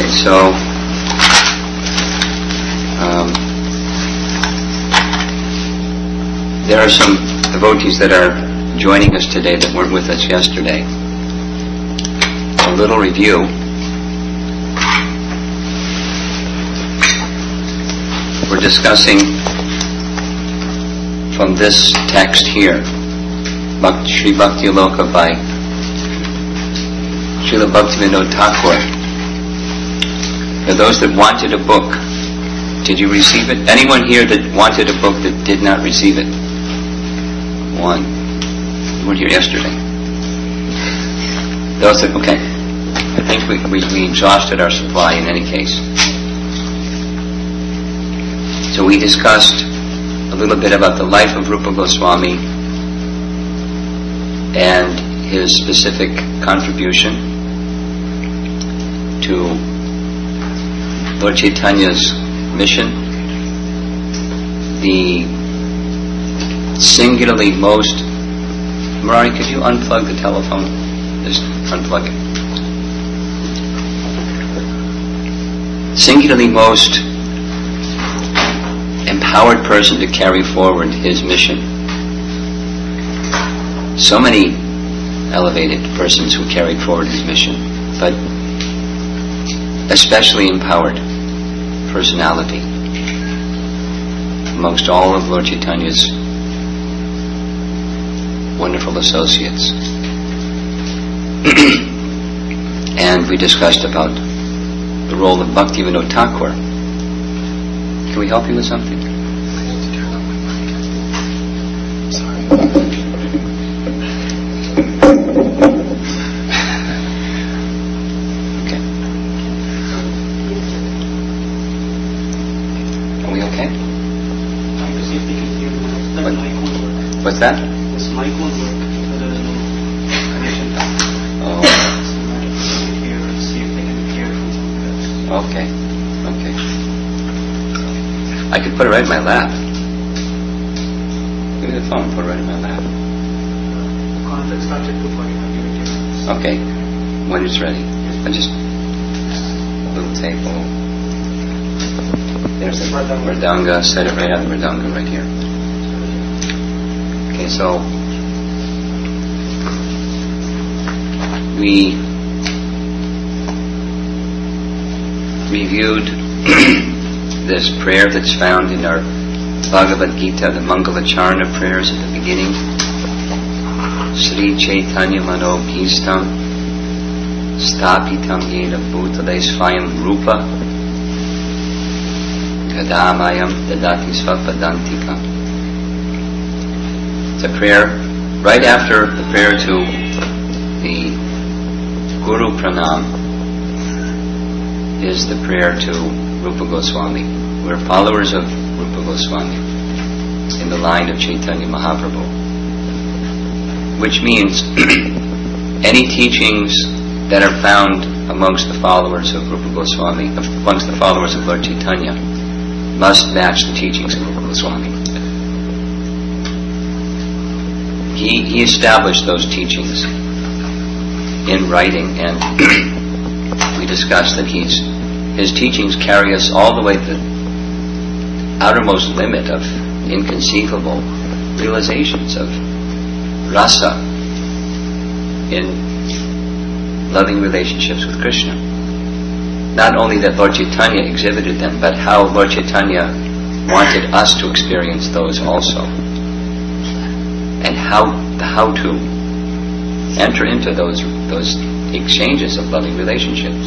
So there are some devotees that are joining us today that weren't with us yesterday. A little review. We're discussing from this text here, Sri Bhakti Aloka by Srila Bhaktivinoda Thakur. For those that wanted a book, did you receive it? Anyone here that wanted a book that did not receive it? One. You weren't here yesterday. Those that, okay. I think we exhausted our supply in any case. So we discussed a little bit about the life of Rupa Goswami and his specific contribution to Lord Chaitanya's mission. The singularly most... Murari, could you unplug the telephone? Just unplug it. Singularly most empowered person to carry forward his mission. So many elevated persons who carried forward his mission, but especially empowered personality amongst all of Lord Chaitanya's wonderful associates. And we discussed about the role of Bhaktivinoda Thakur. Can we help you with something? I need to turn on my mic. Sorry. Okay. Are we okay? Trying to see if they can hear me. That mic won't work. What's that? This mic won't work because there's no connection. Oh. So I can hear and see if they can hear from somewhere else. Okay. Okay. I could put it right in my lap. Give me the phone, put it right in my lap. The contact started before you have given it. Okay. When it's ready. I just... a little table. There's the Mridanga. Set it right on the Mridanga right here. Okay, so... we reviewed this prayer that's found in our Bhagavad Gita, the Mangalacharana prayers at the beginning. Sri Chaitanya Mano Bhistam Stapitam Yena Bhutale Svayam Rupa Gadamayam Dadati Svapadantika. It's a prayer right after the prayer to the Guru Pranam is the prayer to Rupa Goswami. We're followers of Rupa Goswami in the line of Chaitanya Mahaprabhu, which means any teachings that are found amongst the followers of Rupa Goswami, amongst the followers of Lord Chaitanya, must match the teachings of Rupa Goswami. He established those teachings in writing, and we discussed that his teachings carry us all the way to the outermost limit of inconceivable realizations of rasa in loving relationships with Krishna. Not only that Lord Chaitanya exhibited them, but how Lord Chaitanya wanted us to experience those also, and how to enter into those exchanges of loving relationships.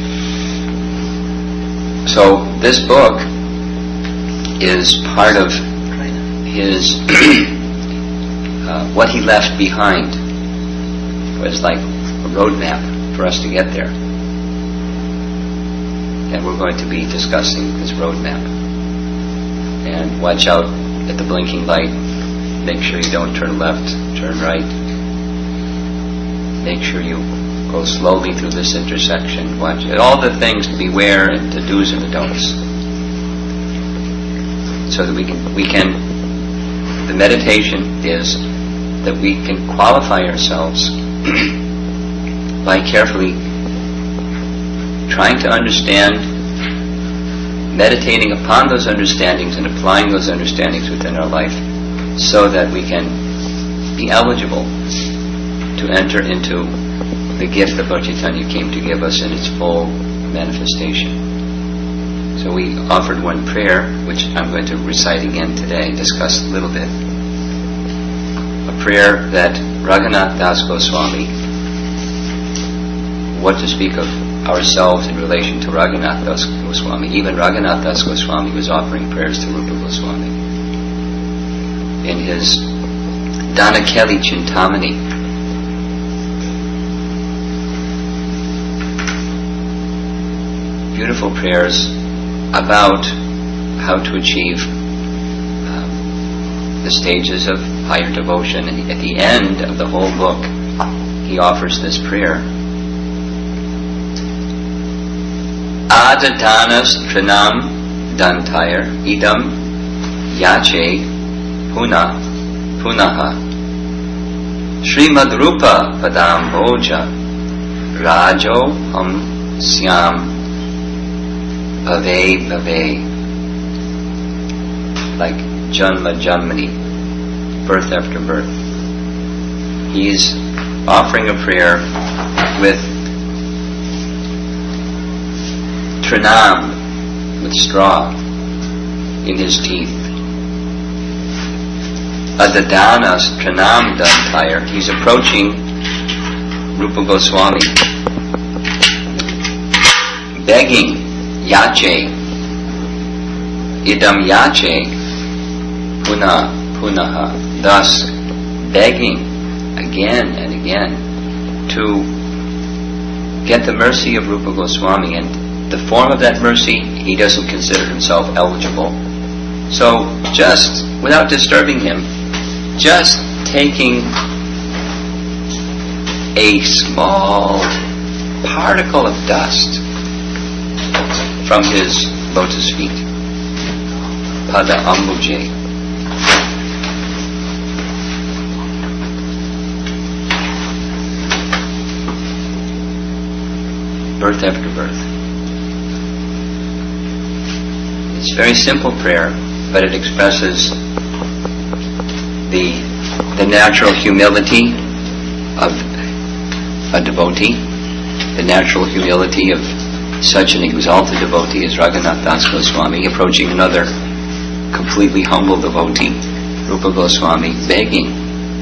So this book is part of his what he left behind. It was like a roadmap for us to get there, and we're going to be discussing this roadmap. And watch out at the blinking light. Make sure you don't turn left, turn right. Make sure you go slowly through this intersection. Watch it. All the things to beware and the do's and the don'ts. So that we can the meditation is that we can qualify ourselves by carefully trying to understand, meditating upon those understandings and applying those understandings within our life so that we can be eligible to enter into the gift that Lord Chaitanya came to give us in its full manifestation. So we offered one prayer, which I'm going to recite again today, discuss a little bit. A prayer that Raghunath Das Goswami, what to speak of ourselves in relation to Raghunath Das Goswami. Even Raghunath Das Goswami was offering prayers to Rupa Goswami. In his Danakeli Chintamani, beautiful prayers about how to achieve the stages of higher devotion. And at the end of the whole book, he offers this prayer. Adadanas Trinam Dantayar Idam Yache Punaha Srimad Rupa Padam Bhoja Rajo Hum Syam Bhave, like Janma Janmani, birth after birth. He's offering a prayer with trinam, with straw in his teeth. Adadanas Trinam Dantayar. He's approaching Rupa Goswami, begging, Yache, idam yache, punaha, thus begging again and again to get the mercy of Rupa Goswami. And the form of that mercy, he doesn't consider himself eligible. So just, without disturbing him, just taking a small particle of dust from his lotus feet, Pada Ambuje. Birth after birth. It's a very simple prayer, but it expresses the natural humility of a devotee, the natural humility of such an exalted devotee as Raghunath Das Goswami, approaching another completely humble devotee, Rupa Goswami, begging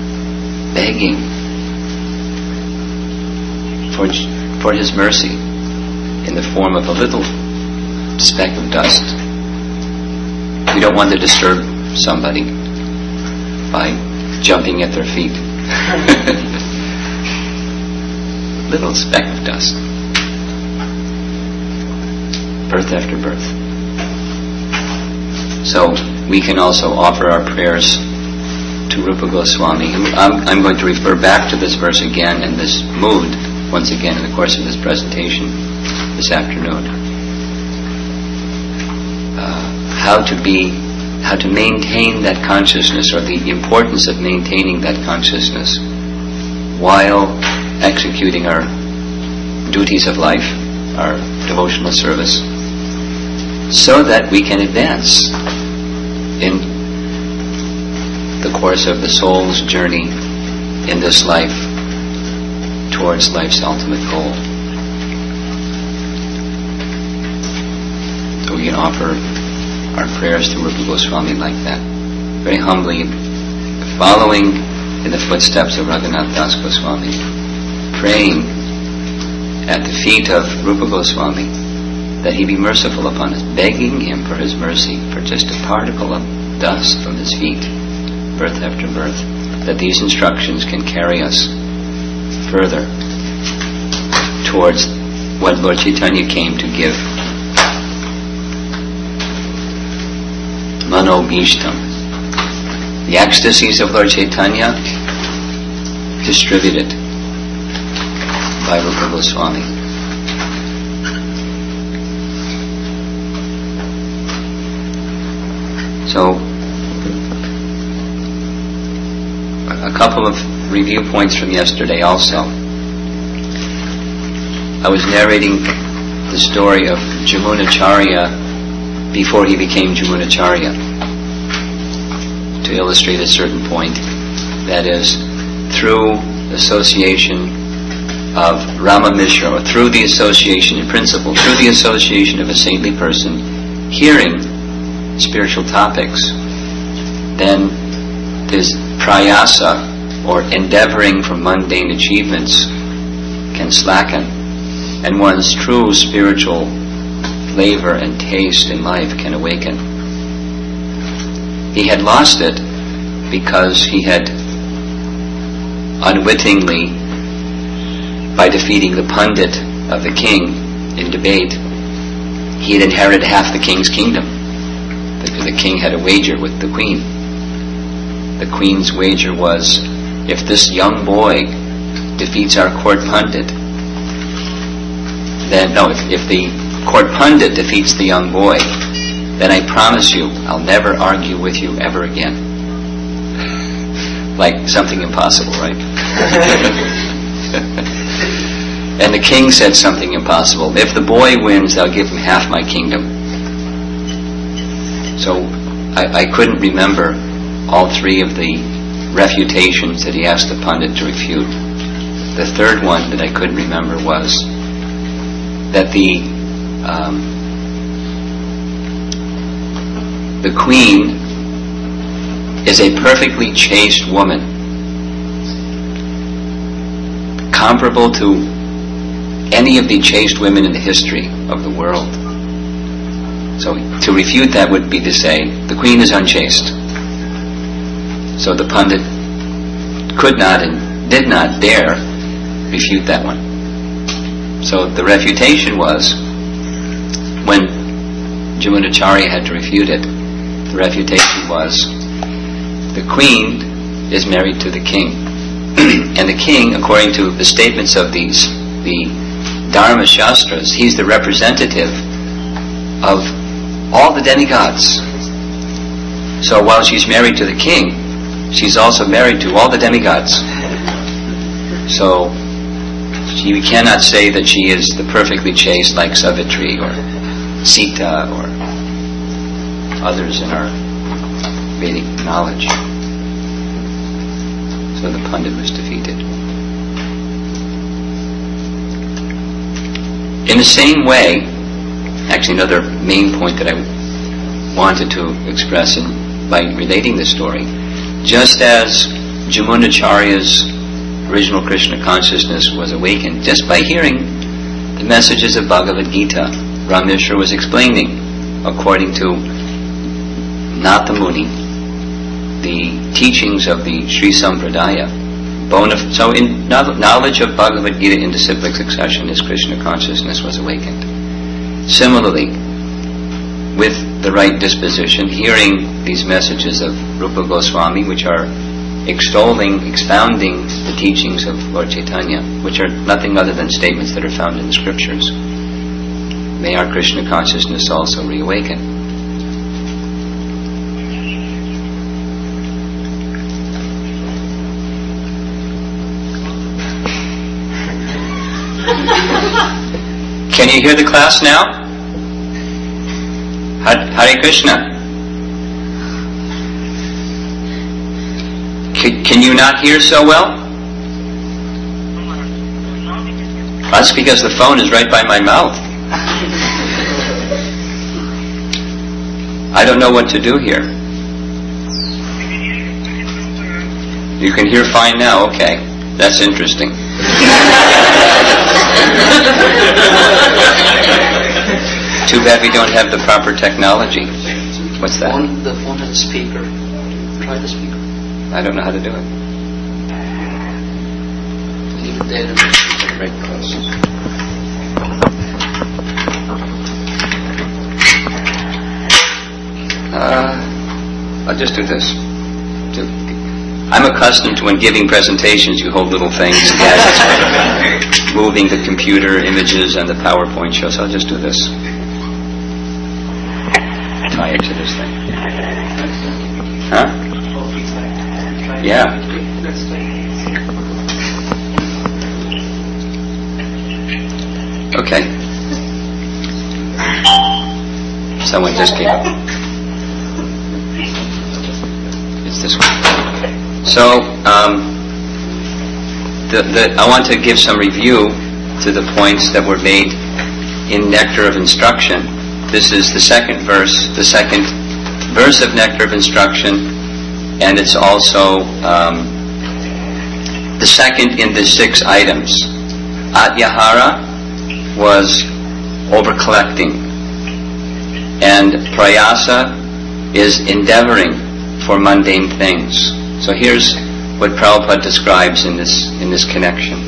for his mercy in the form of a little speck of dust. We don't want to disturb somebody by jumping at their feet. Little speck of dust. Birth after birth. So we can also offer our prayers to Rupa Goswami. I'm going to refer back to this verse again in this mood once again in the course of this presentation this afternoon. How to maintain that consciousness, or the importance of maintaining that consciousness while executing our duties of life, our devotional service, so that we can advance in the course of the soul's journey in this life towards life's ultimate goal. So we can offer our prayers to Rupa Goswami like that, very humbly, following in the footsteps of Raghunath Das Goswami, praying at the feet of Rupa Goswami that he be merciful upon us, begging him for his mercy for just a particle of dust from his feet, birth after birth, that these instructions can carry us further towards what Lord Chaitanya came to give. Mano Bhishtam. The ecstasies of Lord Chaitanya distributed by Rupa Goswami. So, a couple of review points from yesterday also. I was narrating the story of Jamunacharya before he became Jamunacharya, to illustrate a certain point. That is, through association of Rama Mishra, or through the association in principle, through the association of a saintly person, hearing spiritual topics, then this prayasa, or endeavoring for mundane achievements, can slacken, and one's true spiritual flavor and taste in life can awaken. He had lost it because he had unwittingly, by defeating the pundit of the king in debate, he had inherited half the king's kingdom, because the king had a wager with the queen. The queen's wager was, if this young boy defeats our court pundit, then, no, if the court pundit defeats the young boy, then I promise you, I'll never argue with you ever again. Like something impossible, right? And the king said something impossible. If the boy wins, I'll give him half my kingdom. So I couldn't remember all three of the refutations that he asked the pundit to refute. The third one that I couldn't remember was that the queen is a perfectly chaste woman, comparable to any of the chaste women in the history of the world. So to refute that would be to say, the queen is unchaste. So the pundit could not and did not dare refute that one. So the refutation was, when Jamunacharya had to refute it, the refutation was, the queen is married to the king. And the king, according to the statements of the Dharma Shastras, he's the representative of all the demigods. So while she's married to the king, she's also married to all the demigods. So we cannot say that she is the perfectly chaste like Savitri or Sita or others in our Vedic knowledge. So the pundit was defeated. In the same way, actually another main point that I wanted to express by relating this story, just as Jamunacharya's original Krishna consciousness was awakened just by hearing the messages of Bhagavad Gita, Rama Mishra was explaining, according to Nata Muni, the teachings of the Sri Sampradaya. So in knowledge of Bhagavad Gita in disciplic succession, his Krishna consciousness was awakened. Similarly, with the right disposition, hearing these messages of Rupa Goswami, which are expounding the teachings of Lord Chaitanya, which are nothing other than statements that are found in the scriptures, may our Krishna consciousness also reawaken. Can you hear the class now? Hare Krishna. Can you not hear so well? That's because the phone is right by my mouth. I don't know what to do here. You can hear fine now, okay. That's interesting. Too bad we don't have the proper technology. What's that? The phone has a speaker. Try the speaker. I don't know how to do it. Leave it there and right close. I'll just do this. I'm accustomed to, when giving presentations, you hold little things, gadgets, moving the computer images and the PowerPoint show, so I'll just do this. Tie it to this thing. Huh? Yeah. Okay. Someone just came up. It's this one. So, I want to give some review to the points that were made in Nectar of Instruction. This is the second verse of Nectar of Instruction, and it's also the second in the 6 items. Atyahara was over-collecting, and prayasa is endeavoring for mundane things. So here's what Prabhupada describes in this connection.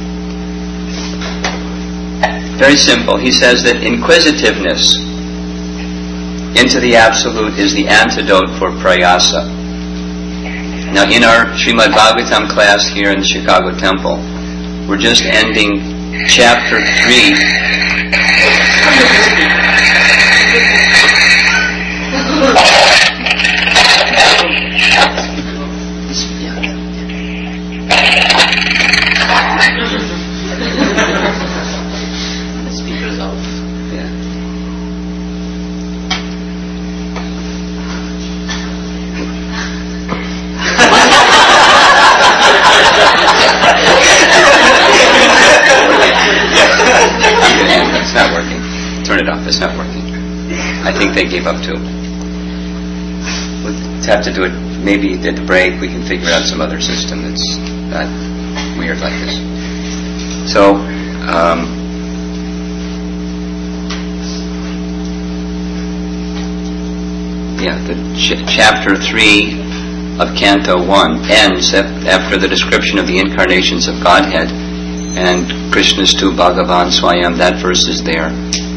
Very simple. He says that inquisitiveness into the Absolute is the antidote for prayasa. Now, in our Srimad Bhagavatam class here in the Chicago Temple, we're just ending chapter 3. The speaker's off. Yeah. It's not working. Turn it off. It's not working. I think they gave up too. We'll have to do it maybe at the break. We can figure out some other system that's not weird like this. So, the chapter 3 of Canto 1 ends after the description of the incarnations of Godhead, and Krishnastu Bhagavan Swayam, that verse is there.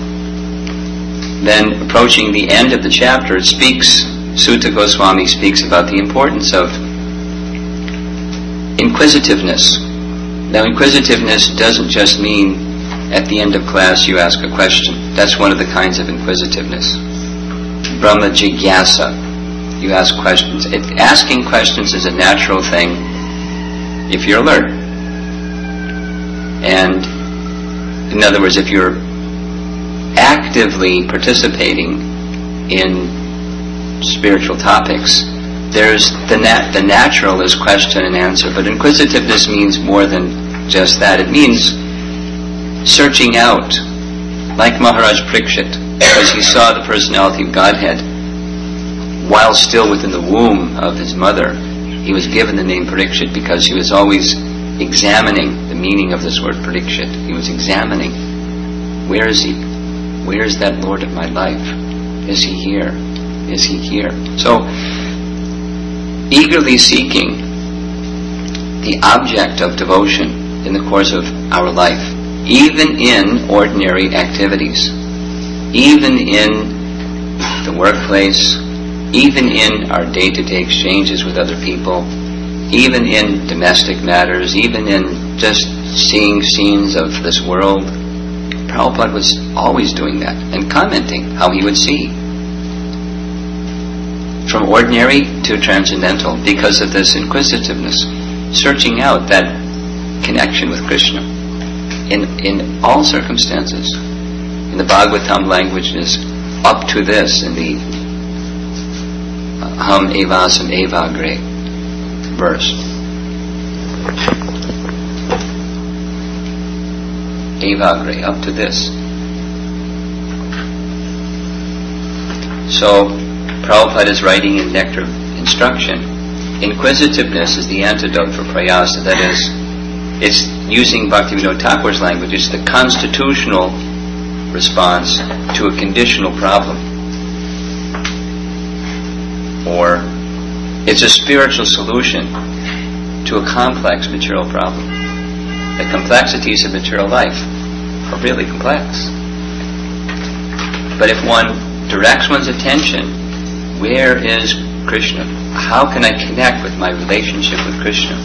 Then, approaching the end of the chapter, it speaks, Sutta Goswami speaks about the importance of inquisitiveness. Now, inquisitiveness doesn't just mean at the end of class you ask a question. That's one of the kinds of inquisitiveness. Brahma Jigyasa. You ask questions. Asking questions is a natural thing if you're alert. And, in other words, if you're actively participating in spiritual topics, there's the natural is question and answer, but inquisitiveness means more than just that. It means searching out, like Maharaj Parikshit, because he saw the personality of Godhead while still within the womb of his mother. He was given the name Parikshit because he was always examining the meaning of this word Parikshit. He was examining, where is he? Where is that Lord of my life? Is he here? Is he here? So, eagerly seeking the object of devotion in the course of our life, even in ordinary activities, even in the workplace, even in our day-to-day exchanges with other people, even in domestic matters, even in just seeing scenes of this world. Prabhupada was always doing that and commenting how he would see. From ordinary to transcendental, because of this inquisitiveness, searching out that connection with Krishna in all circumstances. In the Bhagavatam language is up to this, in the Ham Evasam Evagre verse. Evagre, up to this. So, Prabhupada is writing in Nectar of Instruction, inquisitiveness is the antidote for prayasa. That is, it's using Bhaktivinoda Thakur's language, it's the constitutional response to a conditional problem. Or, it's a spiritual solution to a complex material problem. The complexities of material life are really complex. But if one directs one's attention, where is Krishna? How can I connect with my relationship with Krishna?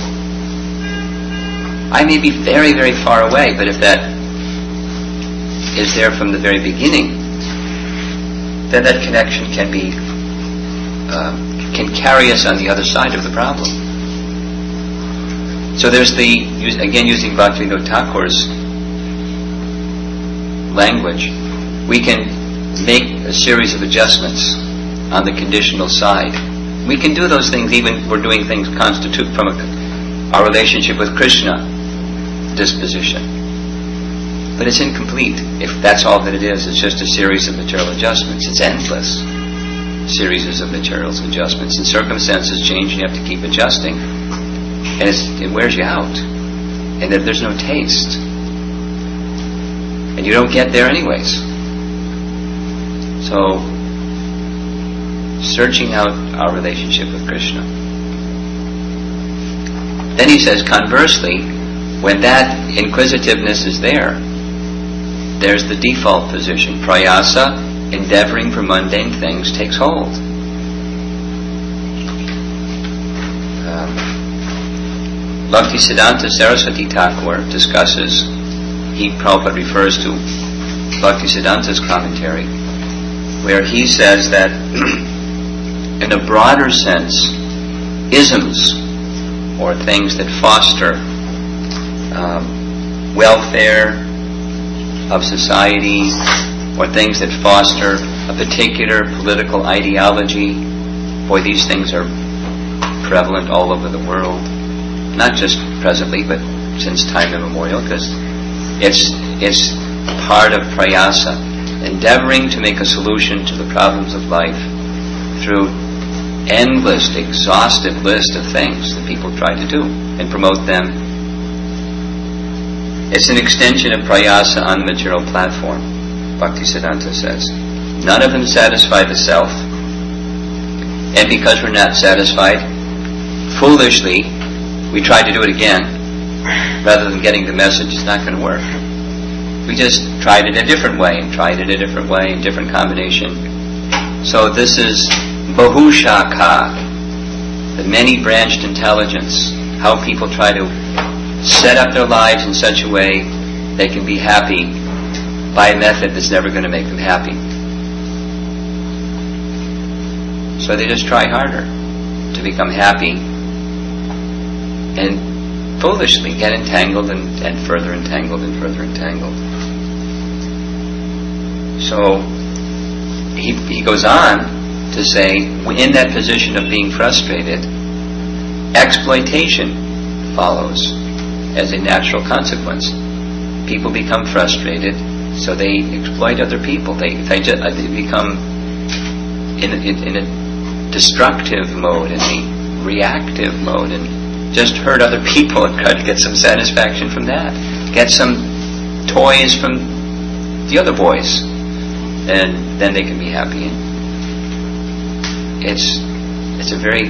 I may be very, very far away, but if that is there from the very beginning, then that connection can carry us on the other side of the problem. So there's again using Bhaktivinoda Thakur's language, we can make a series of adjustments on the conditional side. We can do those things even if we're doing things constitute from our relationship with Krishna disposition. But it's incomplete if that's all that it is. It's just a series of material adjustments. It's endless series of material adjustments. And circumstances change and you have to keep adjusting. And it wears you out. And there's no taste. And you don't get there anyways. So, searching out our relationship with Krishna. Then he says, conversely, when that inquisitiveness is there, there's the default position. Prayasa, endeavoring for mundane things, takes hold. Bhaktisiddhanta Saraswati Thakur discusses, Prabhupada refers to Bhaktisiddhanta's commentary, where he says that in a broader sense, isms, or things that foster welfare of society, or things that foster a particular political ideology, boy, these things are prevalent all over the world, not just presently, but since time immemorial, because it's part of prayasa, endeavoring to make a solution to the problems of life through endless, exhaustive list of things that people try to do and promote them. It's an extension of prayasa on the material platform, Bhaktisiddhanta says. None of them satisfy the self, and because we're not satisfied, foolishly, we try to do it again, rather than getting the message it's not going to work. We just tried it a different way, and tried it a different way, in different combination. So this is Bahushaka, the many-branched intelligence, how people try to set up their lives in such a way they can be happy by a method that's never going to make them happy. So they just try harder to become happy and foolishly get entangled and further entangled and further entangled. So he goes on to say, in that position of being frustrated, exploitation follows as a natural consequence. People become frustrated, so they exploit other people. They become in a destructive mode, in a reactive mode, and just hurt other people and try to get some satisfaction from that. Get some toys from the other boys, and then they can be happy. It's a very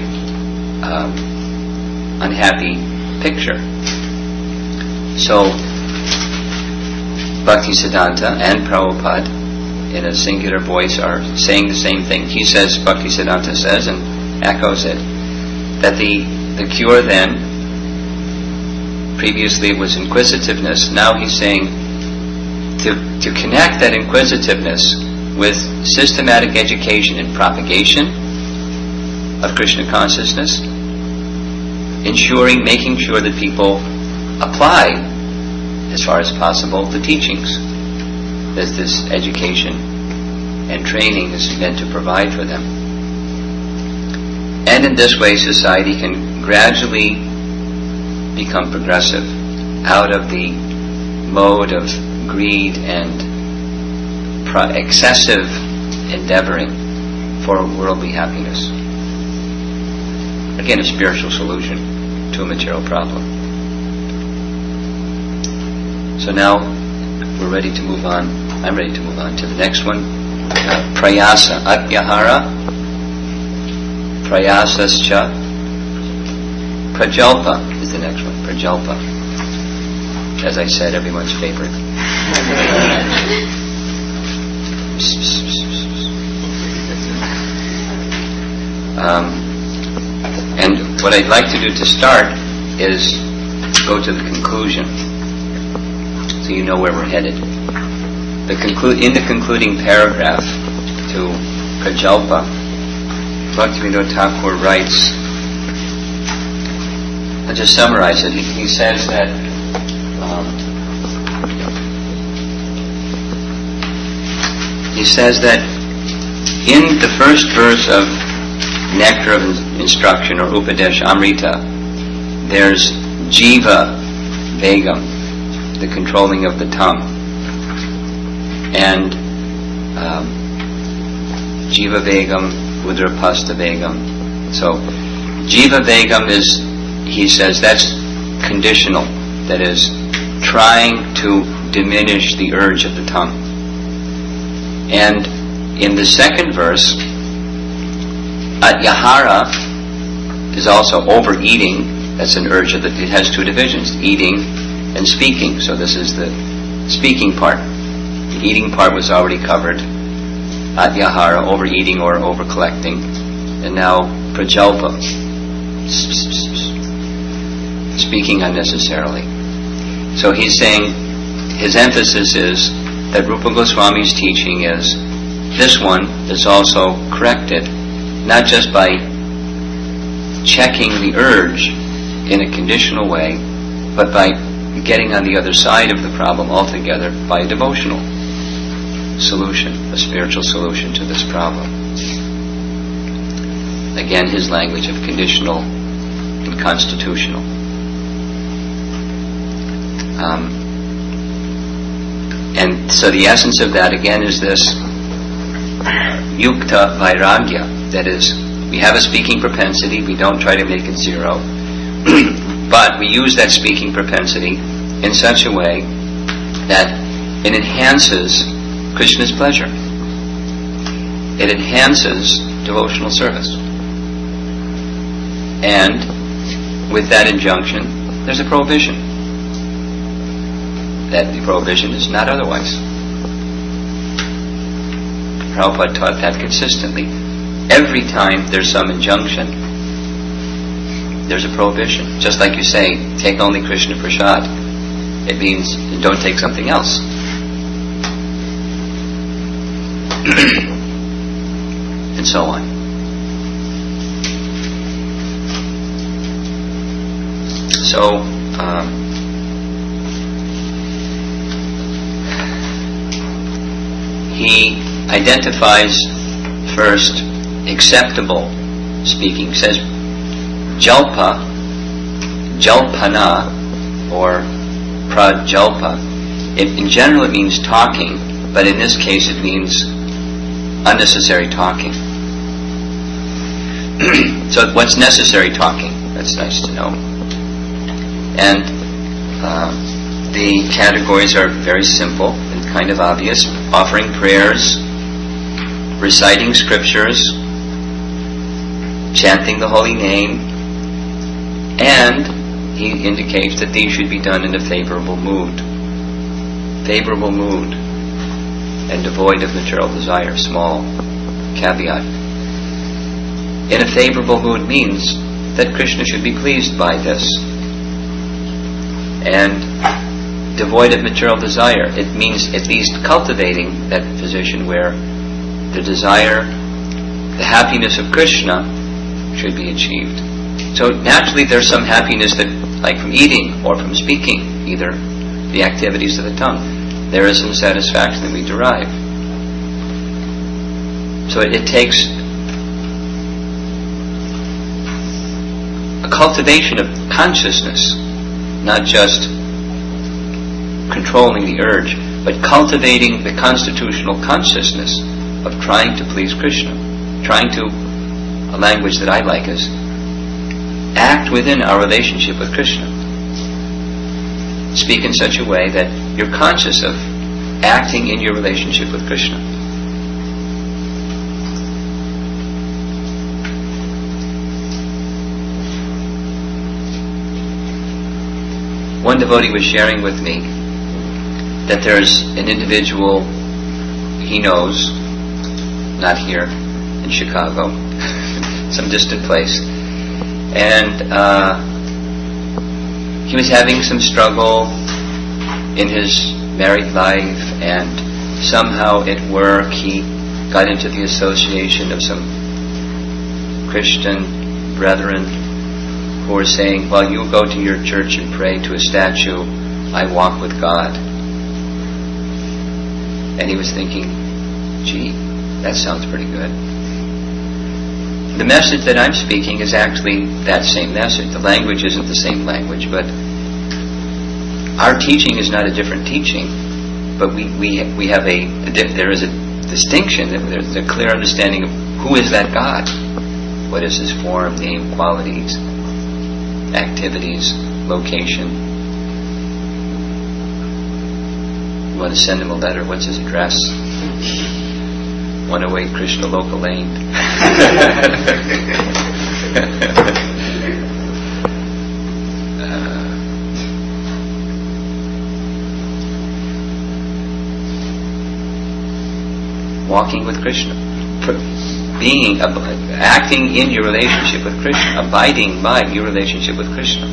unhappy picture. So Bhaktisiddhanta and Prabhupada in a singular voice are saying the same thing. He says, Bhaktisiddhanta says, and echoes it, that the cure then, previously it was inquisitiveness, now he's saying to connect that inquisitiveness with systematic education and propagation of Krishna consciousness, making sure that people apply, as far as possible, the teachings that this education and training is meant to provide for them. And in this way, society can gradually become progressive out of the mode of greed and excessive endeavoring for worldly happiness. Again, a spiritual solution to a material problem. So now we're ready to move on. I'm ready to move on to the next one. Prayasa Atyahara, Prayasascha, Prajalpa is the next one. Prajalpa. As I said, everyone's favorite. And what I'd like to do to start is go to the conclusion, so you know where we're headed. In the concluding paragraph to Prajalpa, Bhaktivinoda Thakur writes, I'll just summarize it. He says that he says that in the first verse of Nectar of Instruction, or Upadesh Amrita, there's Jiva Vegam, the controlling of the tongue. And Jiva Vegam, Udrapasta Vegam. So Jiva Vegam is, he says, that's conditional. That is, trying to diminish the urge of the tongue. And in the second verse, Atyahara is also overeating. That's an urge of it has two divisions, eating and speaking. So this is the speaking part. The eating part was already covered. Atyahara, overeating or over-collecting. And now prajalpa, speaking unnecessarily. So he's saying, his emphasis is that Rupa Goswami's teaching is, this one is also corrected, not just by checking the urge in a conditional way, but by getting on the other side of the problem altogether by a devotional solution, a spiritual solution to this problem. Again, his language of conditional and constitutional. And so the essence of that again is this yukta vairagya, that is, we have a speaking propensity, we don't try to make it zero, but we use that speaking propensity in such a way that it enhances Krishna's pleasure. It enhances devotional service. And with that injunction, there's a prohibition. That the prohibition is not otherwise. Prabhupada taught that consistently. Every time there's some injunction, there's a prohibition. Just like you say, take only Krishna Prasad. It means don't take something else. And so on. So, he identifies first acceptable speaking. He says jalpa, jalpana, or prajalpa. In general it means talking, but in this case it means unnecessary talking. So what's necessary talking? That's nice to know. And the categories are very simple and kind of obvious. Offering prayers, reciting scriptures, chanting the holy name, and he indicates that these should be done in a favorable mood. Favorable mood and devoid of material desire. Small caveat. In a favorable mood means that Krishna should be pleased by this. And devoid of material desire, it means at least cultivating that position where the desire, the happiness of Krishna should be achieved. So naturally there's some happiness that, like from eating or from speaking, either the activities of the tongue, there is some satisfaction that we derive. So it takes a cultivation of consciousness, not just controlling the urge, but cultivating the constitutional consciousness of trying to please Krishna. Trying to, a language that I like is, act within our relationship with Krishna. Speak in such a way that you're conscious of acting in your relationship with Krishna. One devotee was sharing with me that there's an individual he knows, not here, in Chicago, some distant place, and he was having some struggle in his married life, and somehow at work he got into the association of some Christian brethren who were saying, well, you go to your church and pray to a statue, I walk with God. And he was thinking, gee, that sounds pretty good. The message that I'm speaking is actually that same message. The language isn't the same language, but our teaching is not a different teaching. But we have there is a distinction. There's a clear understanding of who is that God. What is his form, name, qualities, activities, location. You want to send him a letter, what's his address? 108 Krishna Local Lane. Walking with Krishna. Acting in your relationship with Krishna, abiding by your relationship with Krishna.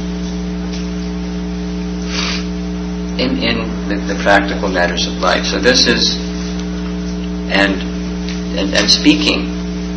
In the practical matters of life. So this is, and speaking,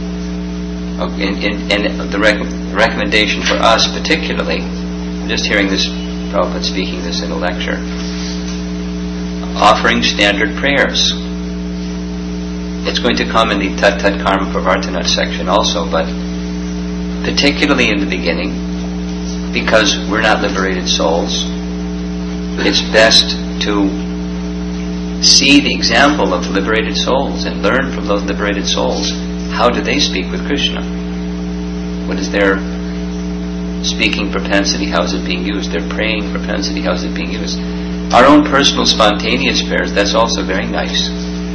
and the recommendation for us particularly, I'm just hearing this, Prabhupada speaking this in a lecture, offering standard prayers. It's going to come in the Tat Tat Karma Pravartana section also, but particularly in the beginning, because we're not liberated souls, it's best to see the example of liberated souls and learn from those liberated souls. How do they speak with Krishna? What is their speaking propensity? How is it being used? Their praying propensity, how is it being used? Our own personal spontaneous prayers, that's also very nice.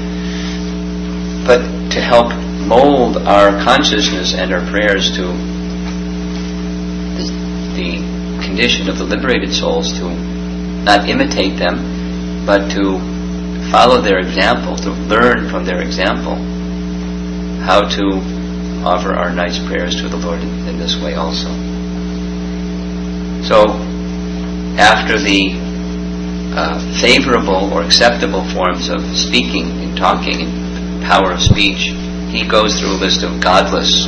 But to help mold our consciousness and our prayers to the condition of the liberated souls, to not imitate them, but to follow their example, to learn from their example how to offer our nice prayers to the Lord in this way also. So, after the favorable or acceptable forms of speaking and talking and power of speech, he goes through a list of godless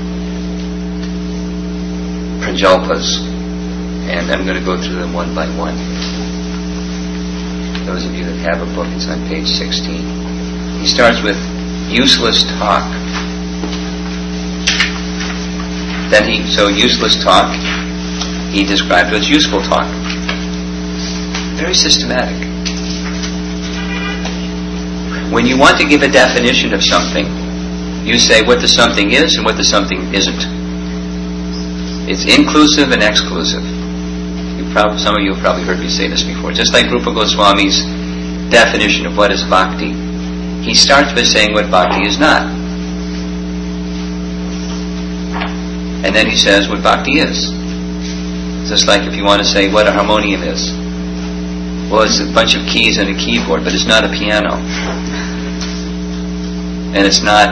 prajalpas, and I'm going to go through them one by one. Those of you that have a book, it's on page 16. He starts with useless talk. So useless talk, he described as useful talk. Very systematic. When you want to give a definition of something, you say what the something is and what the something isn't. It's inclusive and exclusive. Some of you have probably heard me say this before. Just like Rupa Goswami's definition of what is bhakti, he starts by saying what bhakti is not. And then he says what bhakti is. Just like if you want to say what a harmonium is. Well, it's a bunch of keys and a keyboard, but it's not a piano. And it's not,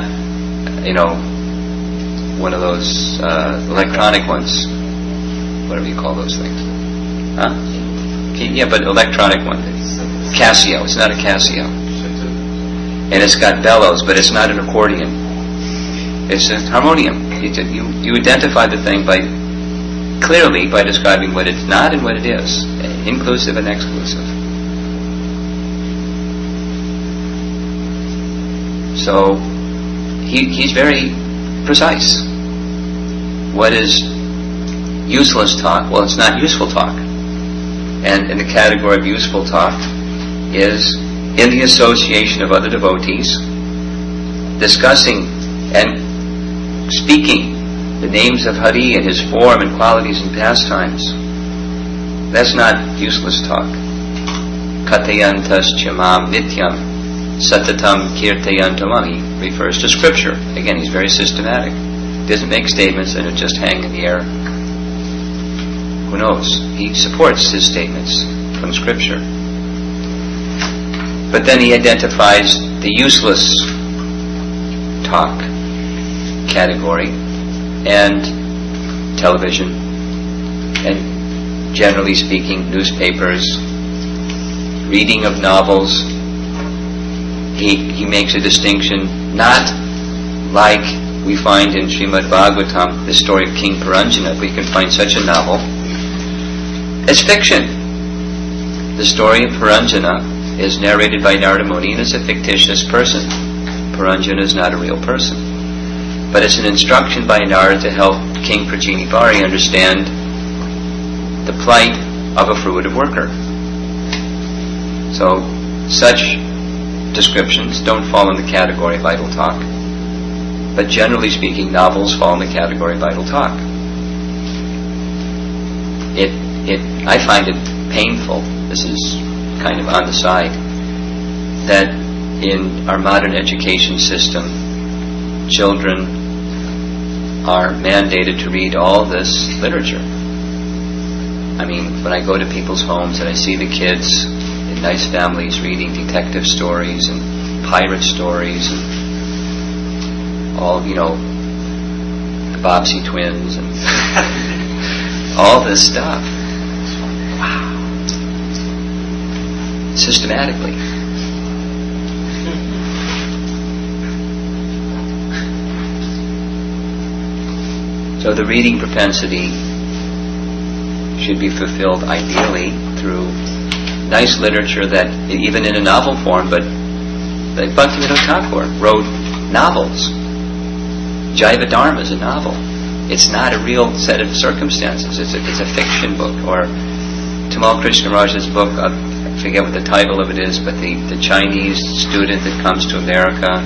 one of those electronic ones. Whatever you call those things. Huh? Yeah, but electronic one. Casio. It's not a Casio. And it's got bellows, but it's not an accordion. It's a harmonium. You identify the thing clearly by describing what it's not and what it is, inclusive and exclusive. So he's very precise. What is useless talk? Well, it's not useful talk. And in the category of useful talk is in the association of other devotees, discussing and speaking the names of Hari and his form and qualities and pastimes. That's not useless talk. Katayantas chamam nityam satatam kirtayantamam. He refers to scripture. Again, he's very systematic. He doesn't make statements that just hang in the air. Who knows? He supports his statements from scripture. But then he identifies the useless talk category, and television, and generally speaking, newspapers, reading of novels. He makes a distinction, not like we find in Srimad Bhagavatam, the story of King Puranjana. We can find such a novel. It's fiction. The story of Puranjana is narrated by Narada Muni and is a fictitious person. Puranjana is not a real person. But it's an instruction by Narada to help King Prajini Bari understand the plight of a fruitive worker. So, such descriptions don't fall in the category of idle talk. But generally speaking, novels fall in the category of idle talk. I find it painful, this is kind of on the side, that in our modern education system, children are mandated to read all this literature. I mean, when I go to people's homes and I see the kids in nice families reading detective stories and pirate stories and all, the Bobbsey twins and all this stuff. Wow. Systematically. So the reading propensity should be fulfilled ideally through nice literature that, even in a novel form, but like Bhaktivinoda Thakur wrote novels. Jivadharma is a novel. It's not a real set of circumstances. It's a fiction book. Or Tamal Krishnaraj's book, I forget what the title of it is, but the Chinese student that comes to America.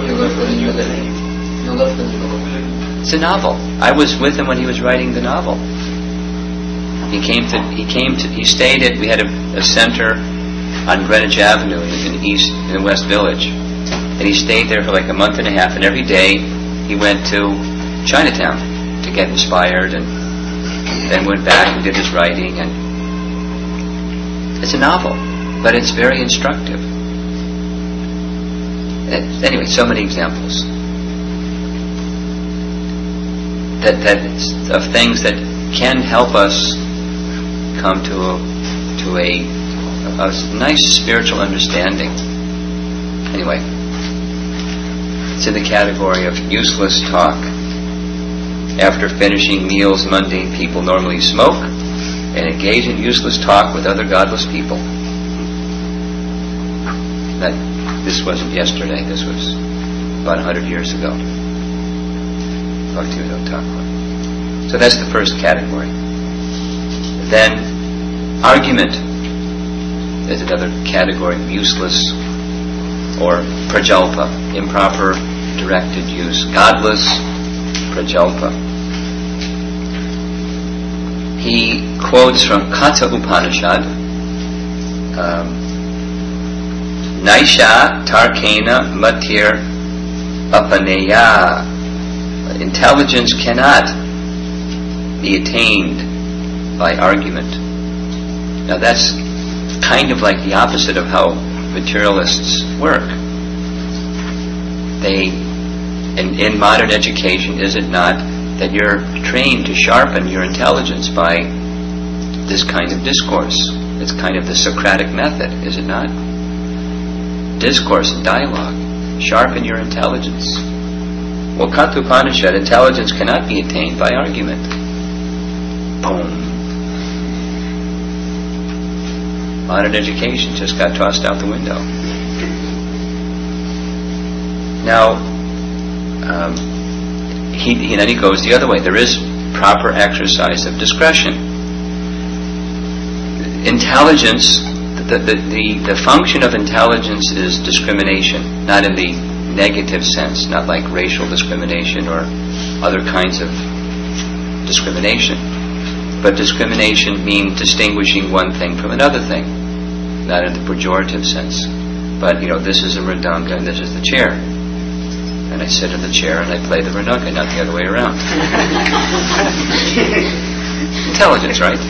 It's a novel. I was with him when he was writing the novel. He stayed at, we had a center on Greenwich Avenue in West Village. And he stayed there for like a month and a half, and every day he went to Chinatown to get inspired, and then went back and did his writing. And it's a novel, but it's very instructive. Anyway, so many examples of things that can help us come to a nice spiritual understanding. Anyway, it's in the category of useless talk. After finishing meals, mundane people normally smoke and engage in useless talk with other godless people. This wasn't yesterday, this was about 100 years ago. Bhaktivinoda Thakur. So that's the first category. Then, argument is another category of useless or prajalpa, improper directed use. Godless prajalpa. He quotes from Katha Upanishad, Naisha Tarkena Matir Apaneya. Intelligence cannot be attained by argument. Now that's kind of like the opposite of how materialists work. In modern education, is it not that you're trained to sharpen your intelligence by this kind of discourse? It's kind of the Socratic method, is it not? Discourse and dialogue. Sharpen your intelligence. Well, Katha Upanishad, intelligence cannot be attained by argument. Boom. Modern education just got tossed out the window. Now, then he goes the other way. There is proper exercise of discretion. Intelligence, the function of intelligence is discrimination, not in the negative sense, not like racial discrimination or other kinds of discrimination. But discrimination means distinguishing one thing from another thing, not in the pejorative sense. But, this is a mridanga and this is the chair. And I sit in the chair and I play the mridanga, not the other way around. Intelligence, right?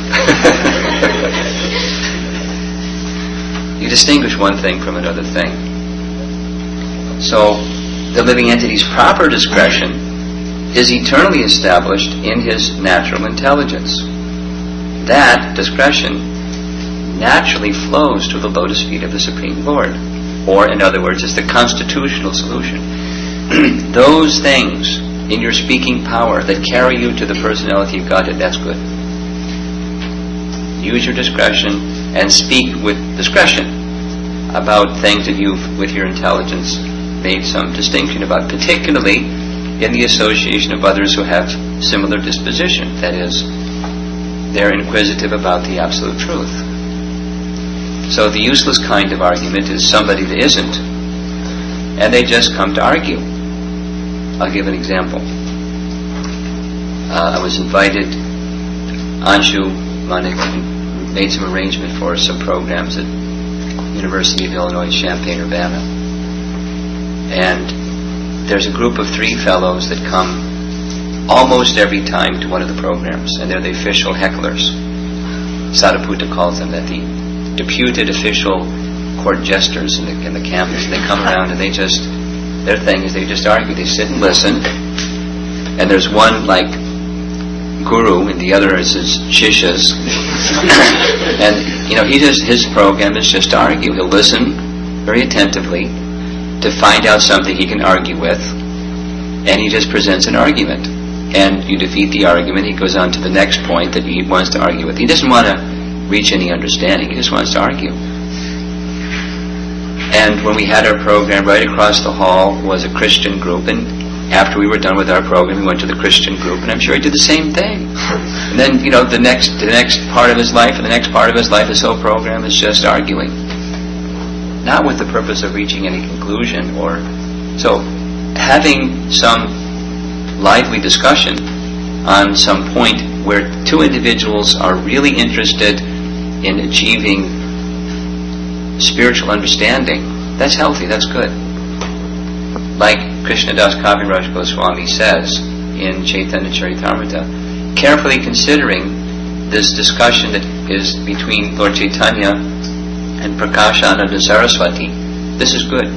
You distinguish one thing from another thing. So, the living entity's proper discretion is eternally established in his natural intelligence. That discretion naturally flows to the lotus feet of the Supreme Lord. Or, in other words, it's the constitutional solution. Those things in your speaking power that carry you to the personality of Godhead, that's good. Use your discretion and speak with discretion about things that you've, with your intelligence, made some distinction about, particularly in the association of others who have similar disposition. That is, they're inquisitive about the absolute truth. So the useless kind of argument is somebody that isn't, and they just come to argue. I'll give an example. I was invited, Anshu made some arrangement for some programs at University of Illinois Champaign-Urbana. And there's a group of 3 fellows that come almost every time to one of the programs, and they're the official hecklers. Sariputta calls them that, the deputed official court jesters in the campus. They come around and their thing is they just argue. They sit and listen, and there's one like guru and the other is his shishyas. And his program is just to argue. He'll listen very attentively to find out something he can argue with, and he just presents an argument. And you defeat the argument, he goes on to the next point that he wants to argue with. He doesn't want to reach any understanding, he just wants to argue. And when we had our program, right across the hall was a Christian group, and after we were done with our program, we went to the Christian group, and I'm sure he did the same thing. And then, the next part of his life, and the next part of his life, his whole program is just arguing. Not with the purpose of reaching any conclusion, so having some lively discussion on some point where 2 individuals are really interested in achieving spiritual understanding, that's healthy, that's good. Like Krishnadas Kaviraj Goswami says in Chaitanya Charitamrita, carefully considering this discussion that is between Lord Chaitanya and Prakashananda Saraswati, this is good.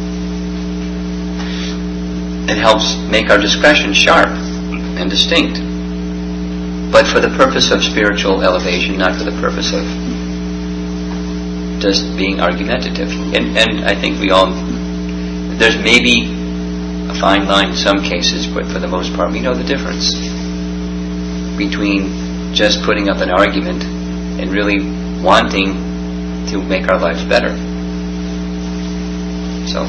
It helps make our discretion sharp and distinct, but for the purpose of spiritual elevation, not for the purpose of just being argumentative. And I think there's maybe a fine line in some cases, but for the most part we know the difference between just putting up an argument and really wanting to make our lives better. So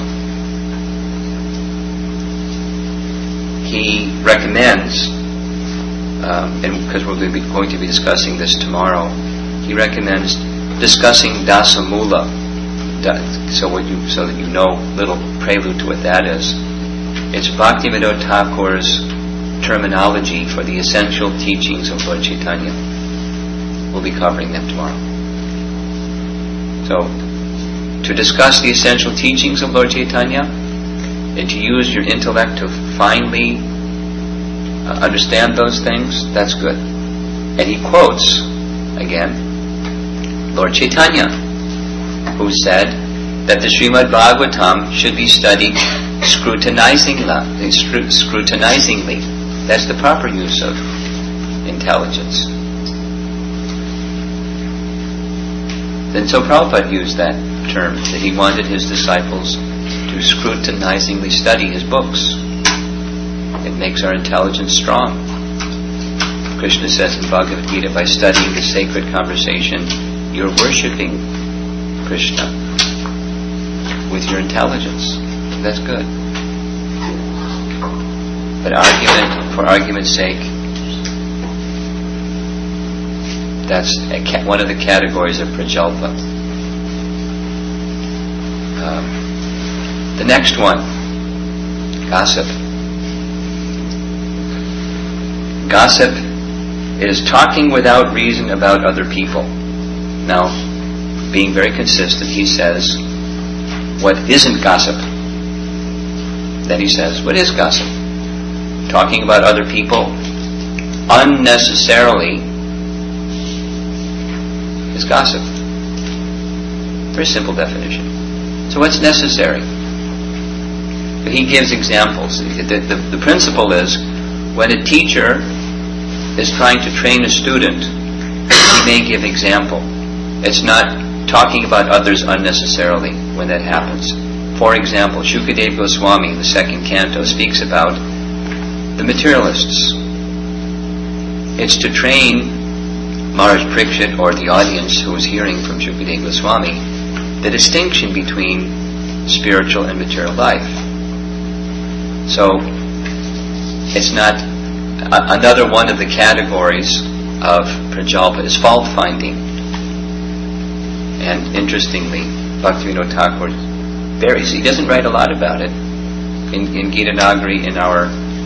he recommends, and because we're going to be discussing this tomorrow, he recommends discussing Dasamula. So that you know, little prelude to what that is. It's Bhaktivinoda Thakur's terminology for the essential teachings of Lord Chaitanya. We'll be covering them tomorrow. So, to discuss the essential teachings of Lord Chaitanya and to use your intellect to finely understand those things, that's good. And he quotes, again, Lord Chaitanya, who said that the Srimad Bhagavatam should be studied scrutinizingly. That's the proper use of intelligence. Then so Prabhupada used that term, that he wanted his disciples to scrutinizingly study his books. It makes our intelligence strong. Krishna says in Bhagavad Gita, by studying the sacred conversation, you're worshipping Krishna with your intelligence. That's good. But argument for argument's sake, that's one of the categories of prajalpa. The next one, gossip. Gossip is talking without reason about other people. Now, being very consistent, he says, what isn't gossip? Then he says, what is gossip? Talking about other people unnecessarily is gossip. Very simple definition. So what's necessary? But he gives examples. The principle is, when a teacher is trying to train a student, he may give example. It's not talking about others unnecessarily when that happens. For example, Shukadeva Goswami in the 2nd canto speaks about the materialists. It's to train Maharaj Parikshit or the audience who is hearing from Shukadeva Goswami the distinction between spiritual and material life. So it's not another one of the categories of prajalpa is fault finding. And interestingly, Bhaktivinoda Thakur varies. He doesn't write a lot about it. In Gita Nagari, in our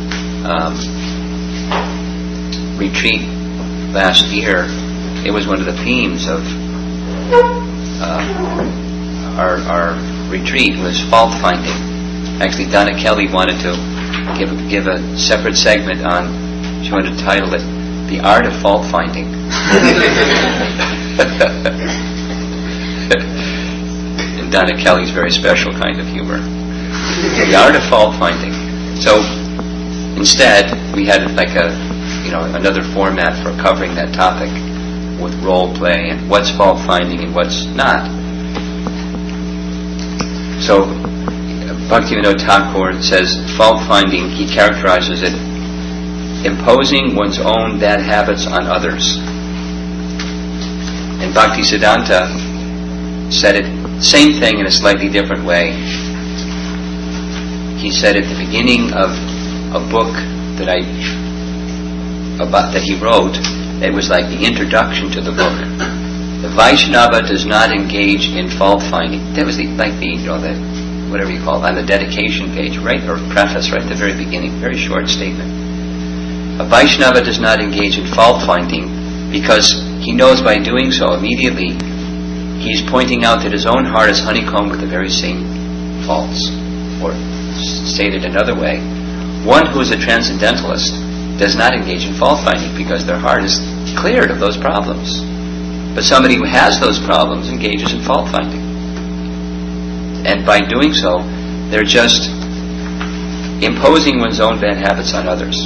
retreat last year, it was one of the themes of our retreat was fault finding. Actually, Donna Kelly wanted to give a separate segment on. She wanted to title it "The Art of Fault Finding." In Donna Kelly's very special kind of humor. The art of fault finding. So instead, we had like another format for covering that topic with role play and what's fault finding and what's not. So Bhaktivinoda Thakur says fault finding, he characterizes it imposing one's own bad habits on others. And Bhaktisiddhanta said it same thing in a slightly different way. He said at the beginning of a book that he wrote, it was like the introduction to the book. The Vaishnava does not engage in fault finding. That was the whatever you call it, on the dedication page, right, or preface, right at the very beginning, very short statement. A Vaishnava does not engage in fault finding because he knows by doing so immediately he's pointing out that his own heart is honeycombed with the very same faults. Or stated another way, one who is a transcendentalist does not engage in fault finding because their heart is cleared of those problems. But somebody who has those problems engages in fault finding. And by doing so, they're just imposing one's own bad habits on others.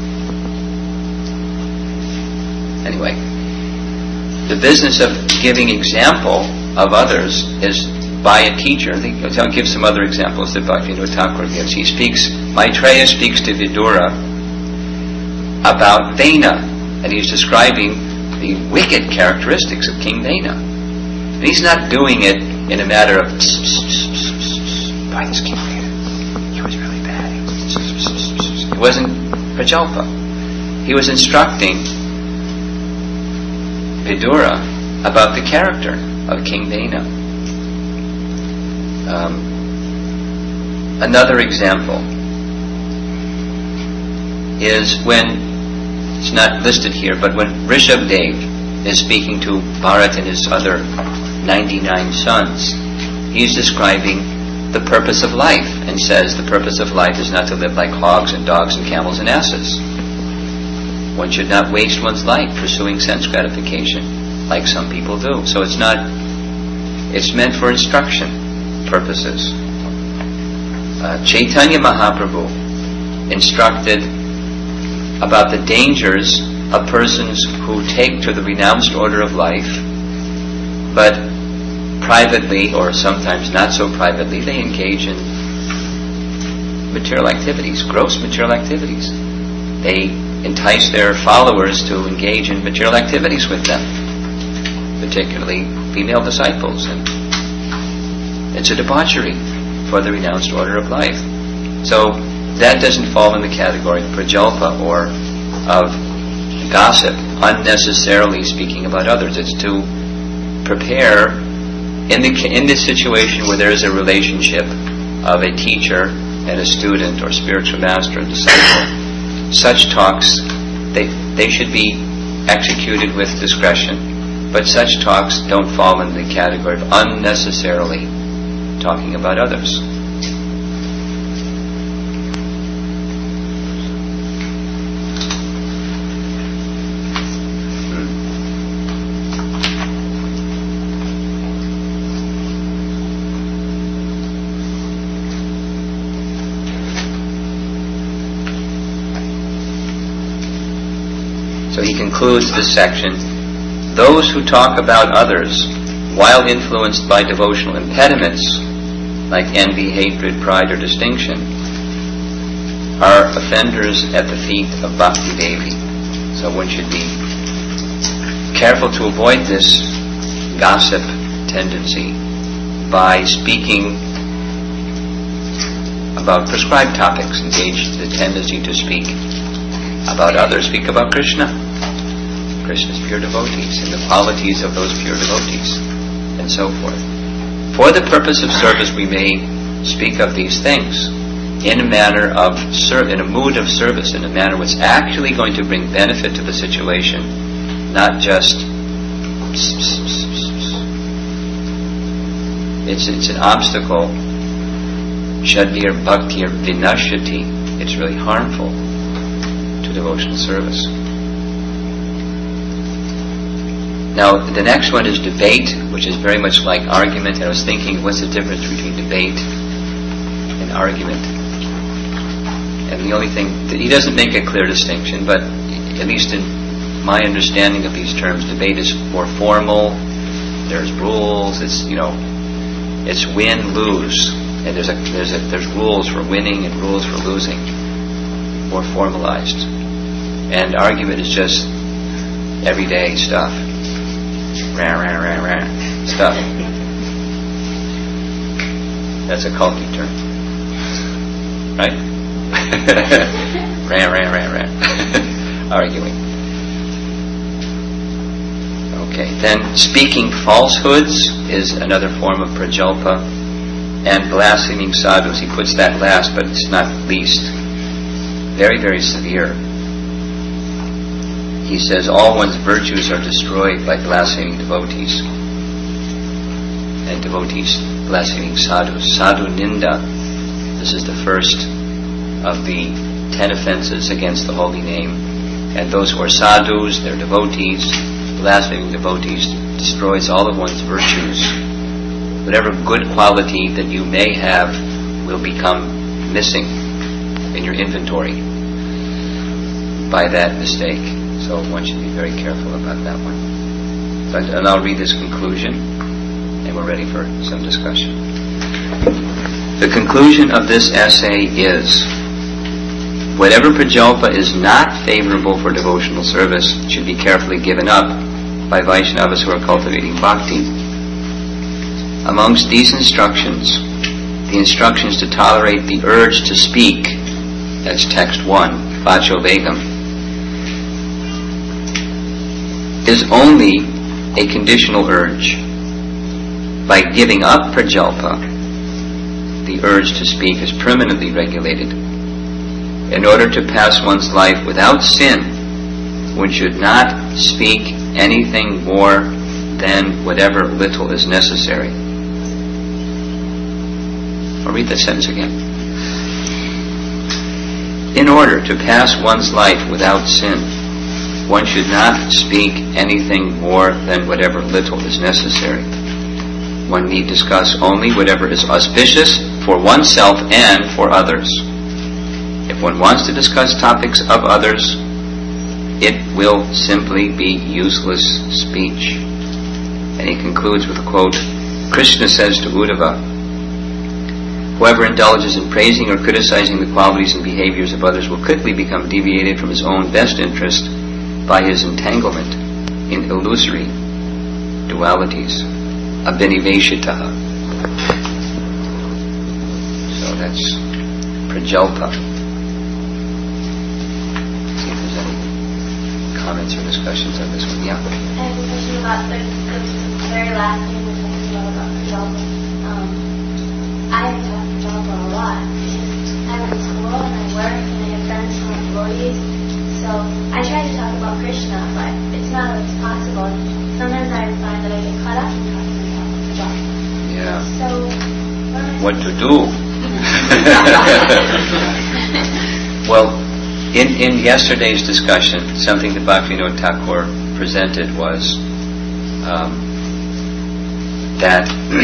Anyway, the business of giving example of others is by a teacher. I'll give some other examples that Bhaktivinoda Thakur gives. He speaks, Maitreya speaks to Vidura about Vena, and he's describing the wicked characteristics of King Vena. And he's not doing it in a matter of by this King Vena, he was really bad. It wasn't prajalpa. He was instructing Vidura about the character of King Vena. Another example is when, it's not listed here, but when Rishabdev is speaking to Bharat and his other 99 sons, he's describing the purpose of life and says the purpose of life is not to live like hogs and dogs and camels and asses. One should not waste one's life pursuing sense gratification like some people do. So it's meant for instruction purposes. Chaitanya Mahaprabhu instructed about the dangers of persons who take to the renounced order of life, but privately, or sometimes not so privately, they engage in material activities, gross material activities. They entice their followers to engage in material activities with them, particularly female disciples, and it's a debauchery for the renounced order of life. So that doesn't fall in the category of prajalpa or of gossip, unnecessarily speaking about others. It's to prepare in this situation where there is a relationship of a teacher and a student or spiritual master and disciple. Such talks, they should be executed with discretion, but such talks don't fall in the category of unnecessarily talking about others. So he concludes this section, those who talk about others while influenced by devotional impediments like envy, hatred, pride, or distinction are offenders at the feet of Bhakti Devi. So one should be careful to avoid this gossip tendency by speaking about prescribed topics, engage the tendency to speak about others, speak about Krishna, Krishna's pure devotees, and the qualities of those pure devotees, and so forth. For the purpose of service, we may speak of these things in a manner of in a mood of service, in a manner which is actually going to bring benefit to the situation, not just it's an obstacle. Shadir bhaktir vinashyati. It's really harmful to devotional service. Now, the next one is debate, which is very much like argument. And I was thinking, what's the difference between debate and argument? And the only thing, he doesn't make a clear distinction, but at least in my understanding of these terms, debate is more formal. There's rules. It's it's win lose, and there's rules for winning and rules for losing, more formalized. And argument is just everyday stuff. Rah, rah, rah, rah, stuff. That's a culty term, right? Rah, rah, rah, rah. Arguing. Okay, then speaking falsehoods is another form of prajalpa, and blaspheming sadhus, he puts that last, but it's not least. Very, very severe. He says all one's virtues are destroyed by blaspheming devotees, and devotees blaspheming sadhus. Sadhu ninda, this is the first of the 10 offenses against the holy name. And those who are sadhus, they're devotees, blaspheming devotees destroys all of one's virtues. Whatever good quality that you may have will become missing in your inventory by that mistake. So one should be very careful about that one. And I'll read this conclusion, and we're ready for some discussion. The conclusion of this essay is, whatever prajalpa is not favorable for devotional service should be carefully given up by Vaishnavas who are cultivating bhakti. Amongst these instructions, the instructions to tolerate the urge to speak, that's text 1, Vacho Vegam, is only a conditional urge. By giving up prajalpa, the urge to speak is permanently regulated. In order to pass one's life without sin, one should not speak anything more than whatever little is necessary. I'll read that sentence again. In order to pass one's life without sin, one should not speak anything more than whatever little is necessary. One need discuss only whatever is auspicious for oneself and for others. If one wants to discuss topics of others, it will simply be useless speech. And he concludes with a quote. Krishna says to Uddhava, whoever indulges in praising or criticizing the qualities and behaviors of others will quickly become deviated from his own best interest by his entanglement in illusory dualities. Abhiniveshitaha. So that's prajalpa. See if there's any comments or discussions on this one. Yeah. I have a question about the very last thing we talked about prajalpa. I have talked prajalpa a lot because I'm in school and I work and I have friends who are employees. So I try to talk about Krishna, but it's not always possible. Sometimes I find that I get caught up in talking about prajalpa. Yeah. So what to do? Well, in yesterday's discussion, something that Bhaktivinoda Thakur presented was that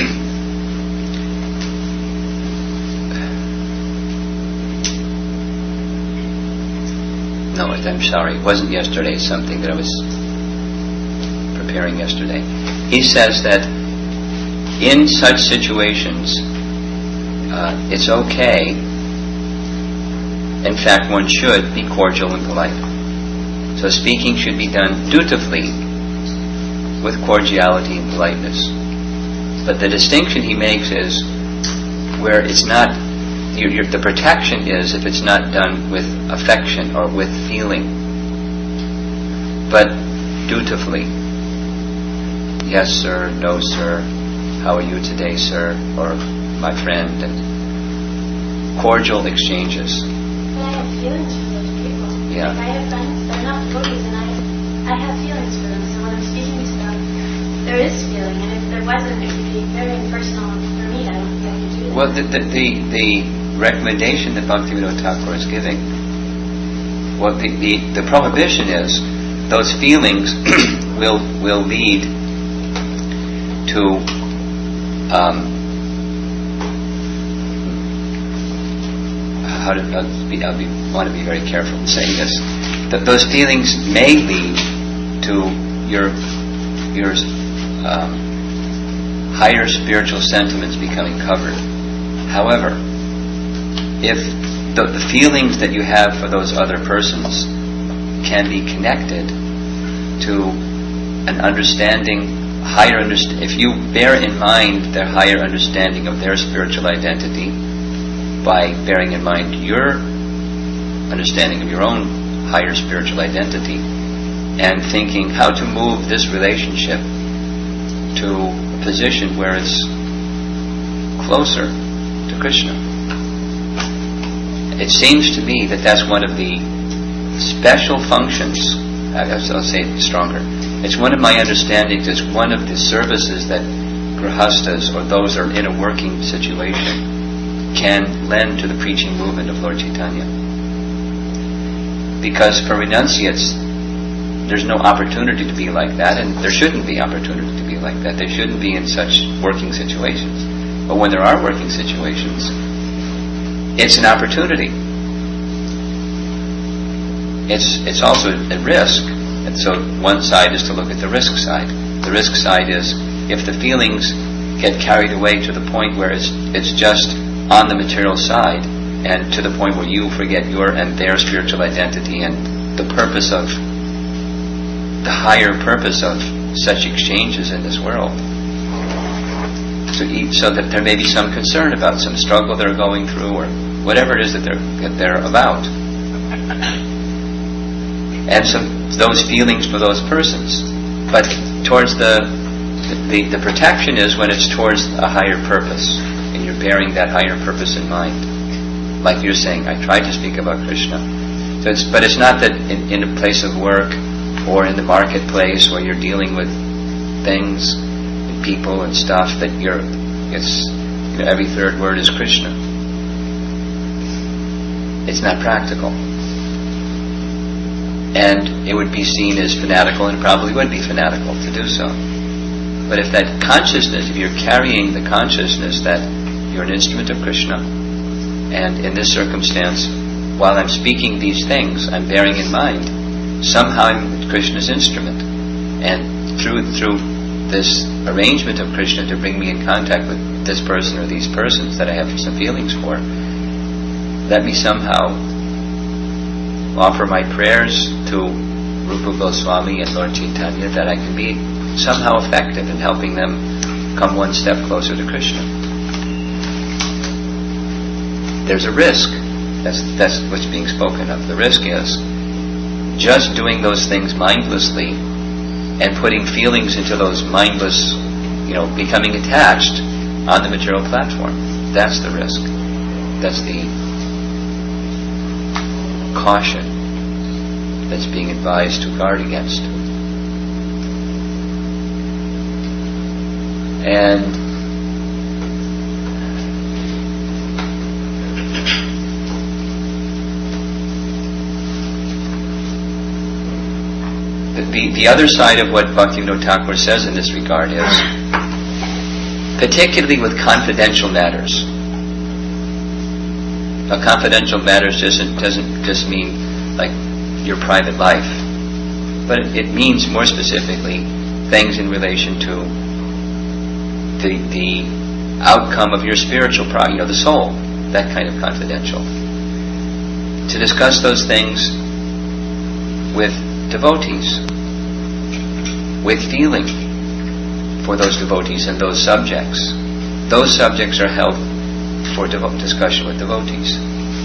no, I'm sorry, it wasn't yesterday, it's something that I was preparing yesterday. He says that in such situations, it's okay, in fact one should be cordial and polite. So speaking should be done dutifully with cordiality and politeness. But the distinction he makes is where it's not the protection is if it's not done with affection or with feeling, but dutifully. Yes, sir. No, sir. How are you today, sir? Or my friend, and cordial exchanges. But I have feelings for those people. Yeah. Like I have friends, they're not devotees, and I have feelings for them. So when I'm speaking to them, there is feeling, and if there wasn't, it would be very impersonal for me. I don't think I could do that. Well, the recommendation that Bhaktivinoda Thakur is giving, well, the prohibition is those feelings will lead to I want to be very careful in saying this. That those feelings may lead to your higher spiritual sentiments becoming covered. However, if the feelings that you have for those other persons can be connected to an understanding, if you bear in mind their higher understanding of their spiritual identity by bearing in mind your understanding of your own higher spiritual identity and thinking how to move this relationship to a position where it's closer to Krishna. It seems to me that that's one of the special functions, I'll say it stronger, it's one of my understandings, it's one of the services that grihastas or those who are in a working situation can lend to the preaching movement of Lord Chaitanya. Because for renunciates, there's no opportunity to be like that, and there shouldn't be opportunity to be like that. They shouldn't be in such working situations. But when there are working situations, it's an opportunity. It's also a risk. And so one side is to look at the risk side. The risk side is if the feelings get carried away to the point where it's just on the material side, and to the point where you forget your and their spiritual identity and the purpose of the higher purpose of such exchanges in this world. So that there may be some concern about some struggle they're going through, or whatever it is that they're about. And so those feelings for those persons. But towards the protection is when it's towards a higher purpose, and you're bearing that higher purpose in mind. Like you're saying, I try to speak about Krishna. But it's not that in a place of work or in the marketplace where you're dealing with things and people and stuff that every third word is Krishna. It's not practical. And it would be seen as fanatical, and probably would be fanatical to do so. But if that consciousness, if you're carrying the consciousness that you're an instrument of Krishna, and in this circumstance, while I'm speaking these things, I'm bearing in mind, somehow I'm Krishna's instrument. And through this arrangement of Krishna to bring me in contact with this person or these persons that I have some feelings for, let me somehow offer my prayers to Rupa Goswami and Lord Chaitanya that I can be somehow effective in helping them come one step closer to Krishna. There's a risk. That's what's being spoken of. The risk is just doing those things mindlessly and putting feelings into those mindless, becoming attached on the material platform. That's the risk. That's the caution that's being advised to guard against. And the other side of what Bhaktivinoda Thakur says in this regard is, particularly with confidential matters. Now, confidential matters doesn't just mean like your private life, but it means more specifically things in relation to the outcome of your spiritual the soul, that kind of confidential. To discuss those things with devotees, with feeling for those devotees and those subjects. Those subjects are held for discussion with devotees.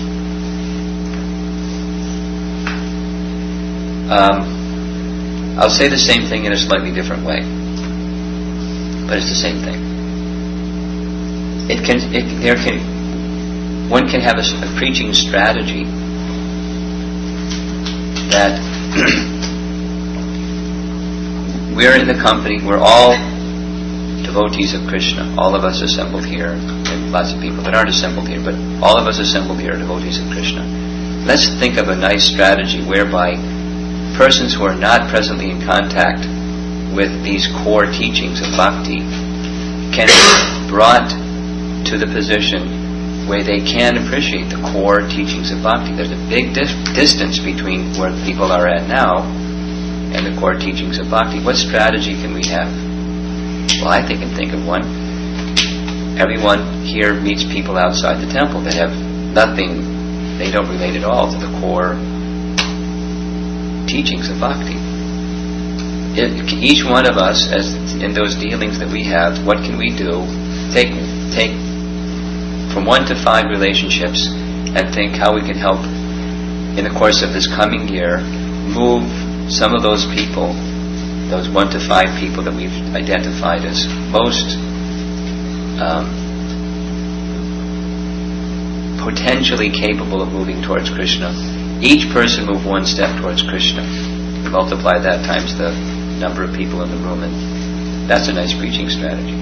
I'll say the same thing in a slightly different way, but it's the same thing. One can have a preaching strategy that we're in the company, we're all devotees of Krishna, all of us assembled here, and lots of people that aren't assembled here, but all of us assembled here are devotees of Krishna. Let's think of a nice strategy whereby persons who are not presently in contact with these core teachings of bhakti can be brought to the position where they can appreciate the core teachings of bhakti. There's a big distance between where people are at now and the core teachings of bhakti. What strategy can we have? Well, I can think of one. Everyone here meets people outside the temple that have nothing, they don't relate at all to the core teachings of bhakti. Each one of us, as in those dealings that we have, what can we do? Take from 1 to 5 relationships and think how we can help in the course of this coming year move some of those people, those 1 to 5 people that we've identified as most potentially capable of moving towards Krishna. Each person move 1 step towards Krishna. Multiply that times the number of people in the room, and that's a nice preaching strategy.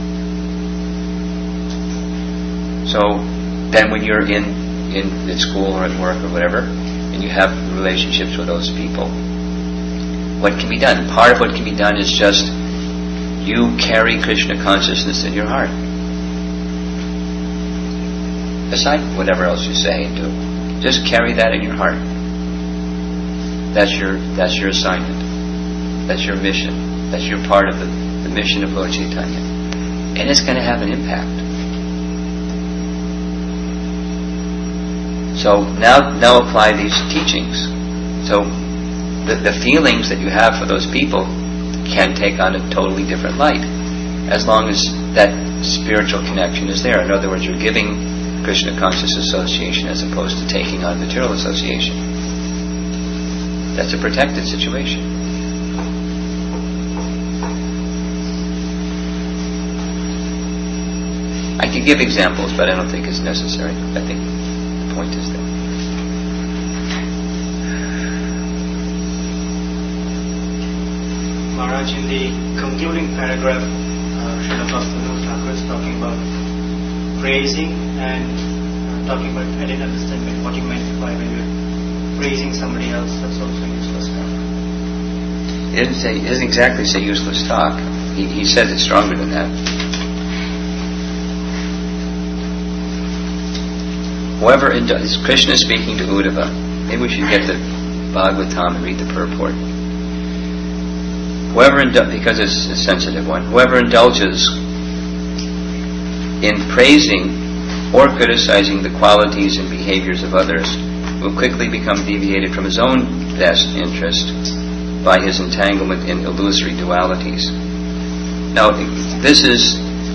So then when you're in school or at work or whatever, and you have relationships with those people, what can be done? Part of what can be done is just you carry Krishna consciousness in your heart. Aside from whatever else you say and do, just carry that in your heart. That's your assignment. That's your mission. That's your part of the mission of Lord Chaitanya. And it's going to have an impact. So now apply these teachings. So the feelings that you have for those people can take on a totally different light, as long as that spiritual connection is there. In other words, you're giving Krishna conscious association as opposed to taking on material association. That's a protected situation. I could give examples, but I don't think it's necessary. I think the point is there. Maharaj, in the concluding paragraph, Srila Bhaktivinoda Thakur is talking about praising and talking about, I didn't understand what you meant by when you're praising somebody else. That's also useless talk. He doesn't exactly say useless talk. He says it's stronger than that. Whoever Krishna is speaking to Uddhava. Maybe we should get the Bhagavatam and read the purport. Whoever, because it's a sensitive one, whoever indulges in praising or criticizing the qualities and behaviors of others will quickly become deviated from his own best interest by his entanglement in illusory dualities. Now, this is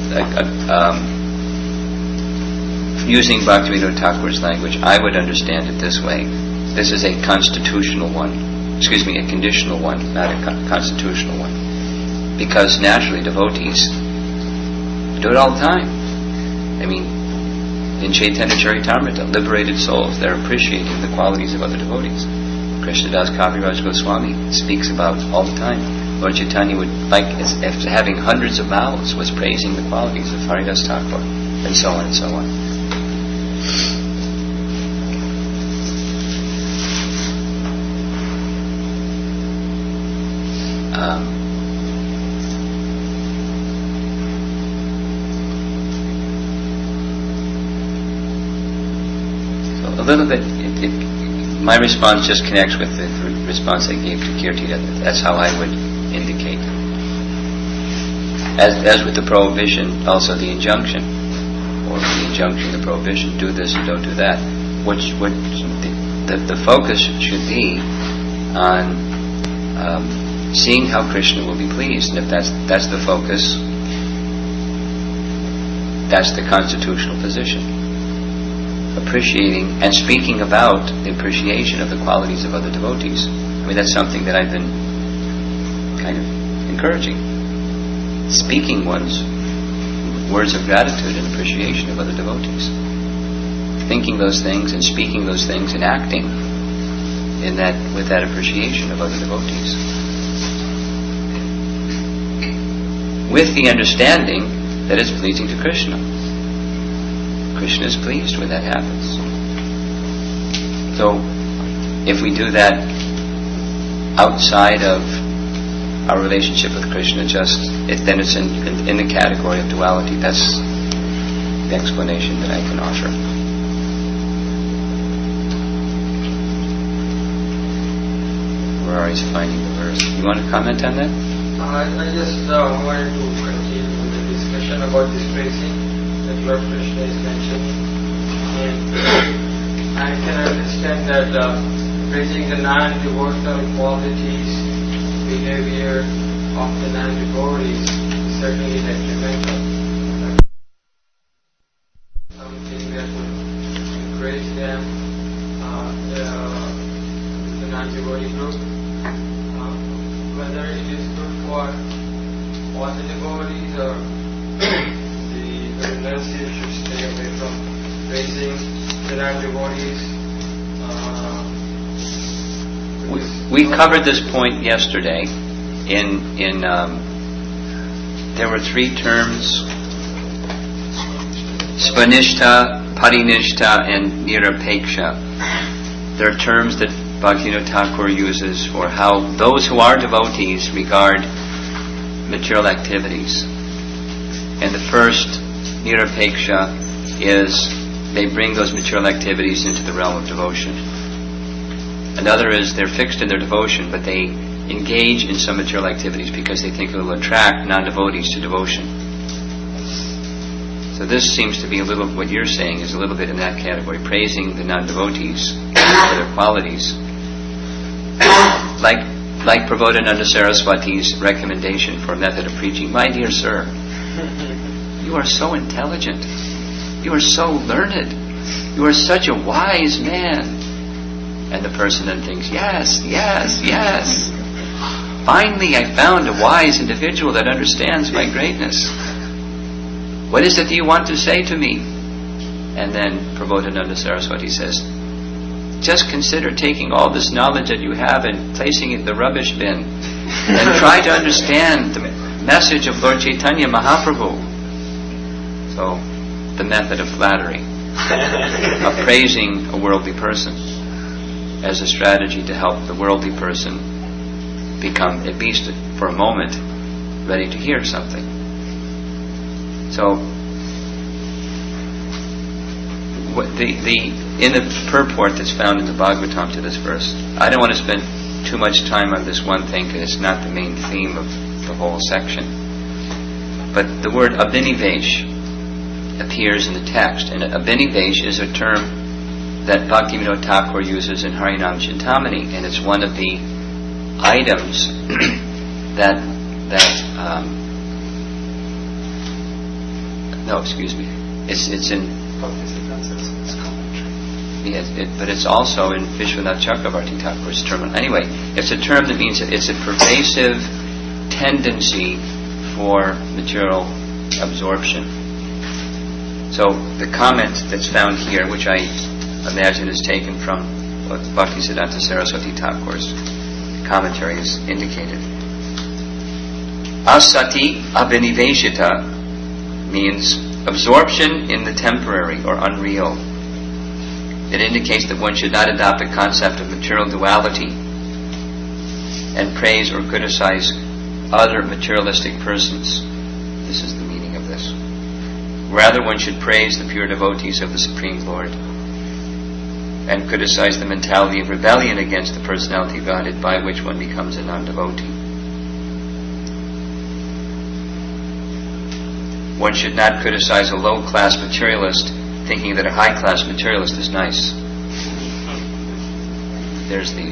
using Bhaktivinoda Thakur's language. I would understand it this way. This is a constitutional one. A conditional one, not a constitutional one. Because naturally devotees do it all the time. I mean, in Chaitanya Charitamrita, liberated souls, they're appreciating the qualities of other devotees. Krishnadas Kaviraj Goswami speaks about all the time. Lord Chaitanya would, after having hundreds of mouths, was praising the qualities of Haridas Thakur, and so on and so on. So a little bit, my response just connects with the response I gave to Kirti. That's how I would indicate. As with the prohibition, also the injunction, or the injunction, the prohibition: do this and don't do that. The focus should be on seeing how Krishna will be pleased, and if that's the focus, that's the constitutional position. appreciating and speaking about the appreciation of the qualities of other devotees. I mean, that's something that I've been kind of encouraging. Speaking one's words of gratitude and appreciation of other devotees. Thinking those things and speaking those things and acting in that with that appreciation of other devotees. With the understanding that it's pleasing to Krishna. Krishna is pleased when that happens. So, if we do that outside of our relationship with Krishna, then it's in the category of duality. That's the explanation that I can offer. Where are you finding the verse? You want to comment on that? I just wanted to continue with the discussion about this praising that Lord Krishna is mentioning. And I can understand that praising the non-devotional qualities, behavior of the non-devotees is certainly detrimental. Something that would encourage them, the non-devotee group. Whether it is good for all the devotees or the renunciates should stay away from praising the non-devotees. We covered this point yesterday. There were three terms: Svanishta, Parinishta, and Nirapeksha. There are terms that Bhaktivinoda Thakur uses for how those who are devotees regard material activities. And the first, Nirapeksha, is they bring those material activities into the realm of devotion. Another is they're fixed in their devotion, but they engage in some material activities because they think it will attract non-devotees to devotion. So this seems to be a little, what you're saying is a little bit in that category, praising the non-devotees for their qualities. Like Prabodhananda Saraswati's recommendation for a method of preaching. My dear sir, you are so intelligent. You are so learned. You are such a wise man. And the person then thinks, yes. Finally, I found a wise individual that understands my greatness. What is it that you want to say to me? And then Prabodhananda Saraswati says, just consider taking all this knowledge that you have and placing it in the rubbish bin and try to understand the message of Lord Chaitanya Mahaprabhu. So, the method of flattery, of praising a worldly person as a strategy to help the worldly person become, at least for a moment, ready to hear something. So, in the purport that's found in the Bhagavatam to this verse, I don't want to spend too much time on this one thing because it's not the main theme of the whole section. But the word abhinivesh appears in the text, and abhinivesh is a term that Bhaktivinoda Thakur uses in Harinam Chintamani, and it's one of the items it's in. Yes, but it's also in Vishwanath Chakravarti Thakur's term. Anyway, it's a term that means it's a pervasive tendency for material absorption. So the comment that's found here, which I imagine is taken from what Bhaktisiddhanta Saraswati Thakur's commentary has indicated. Asati abhiniveshita means absorption in the temporary or unreal. It indicates that one should not adopt the concept of material duality and praise or criticize other materialistic persons. This is the meaning of this. Rather, one should praise the pure devotees of the Supreme Lord and criticize the mentality of rebellion against the personality of Godhead by which one becomes a non-devotee. One should not criticize a low-class materialist thinking that a high-class materialist is nice. There's the...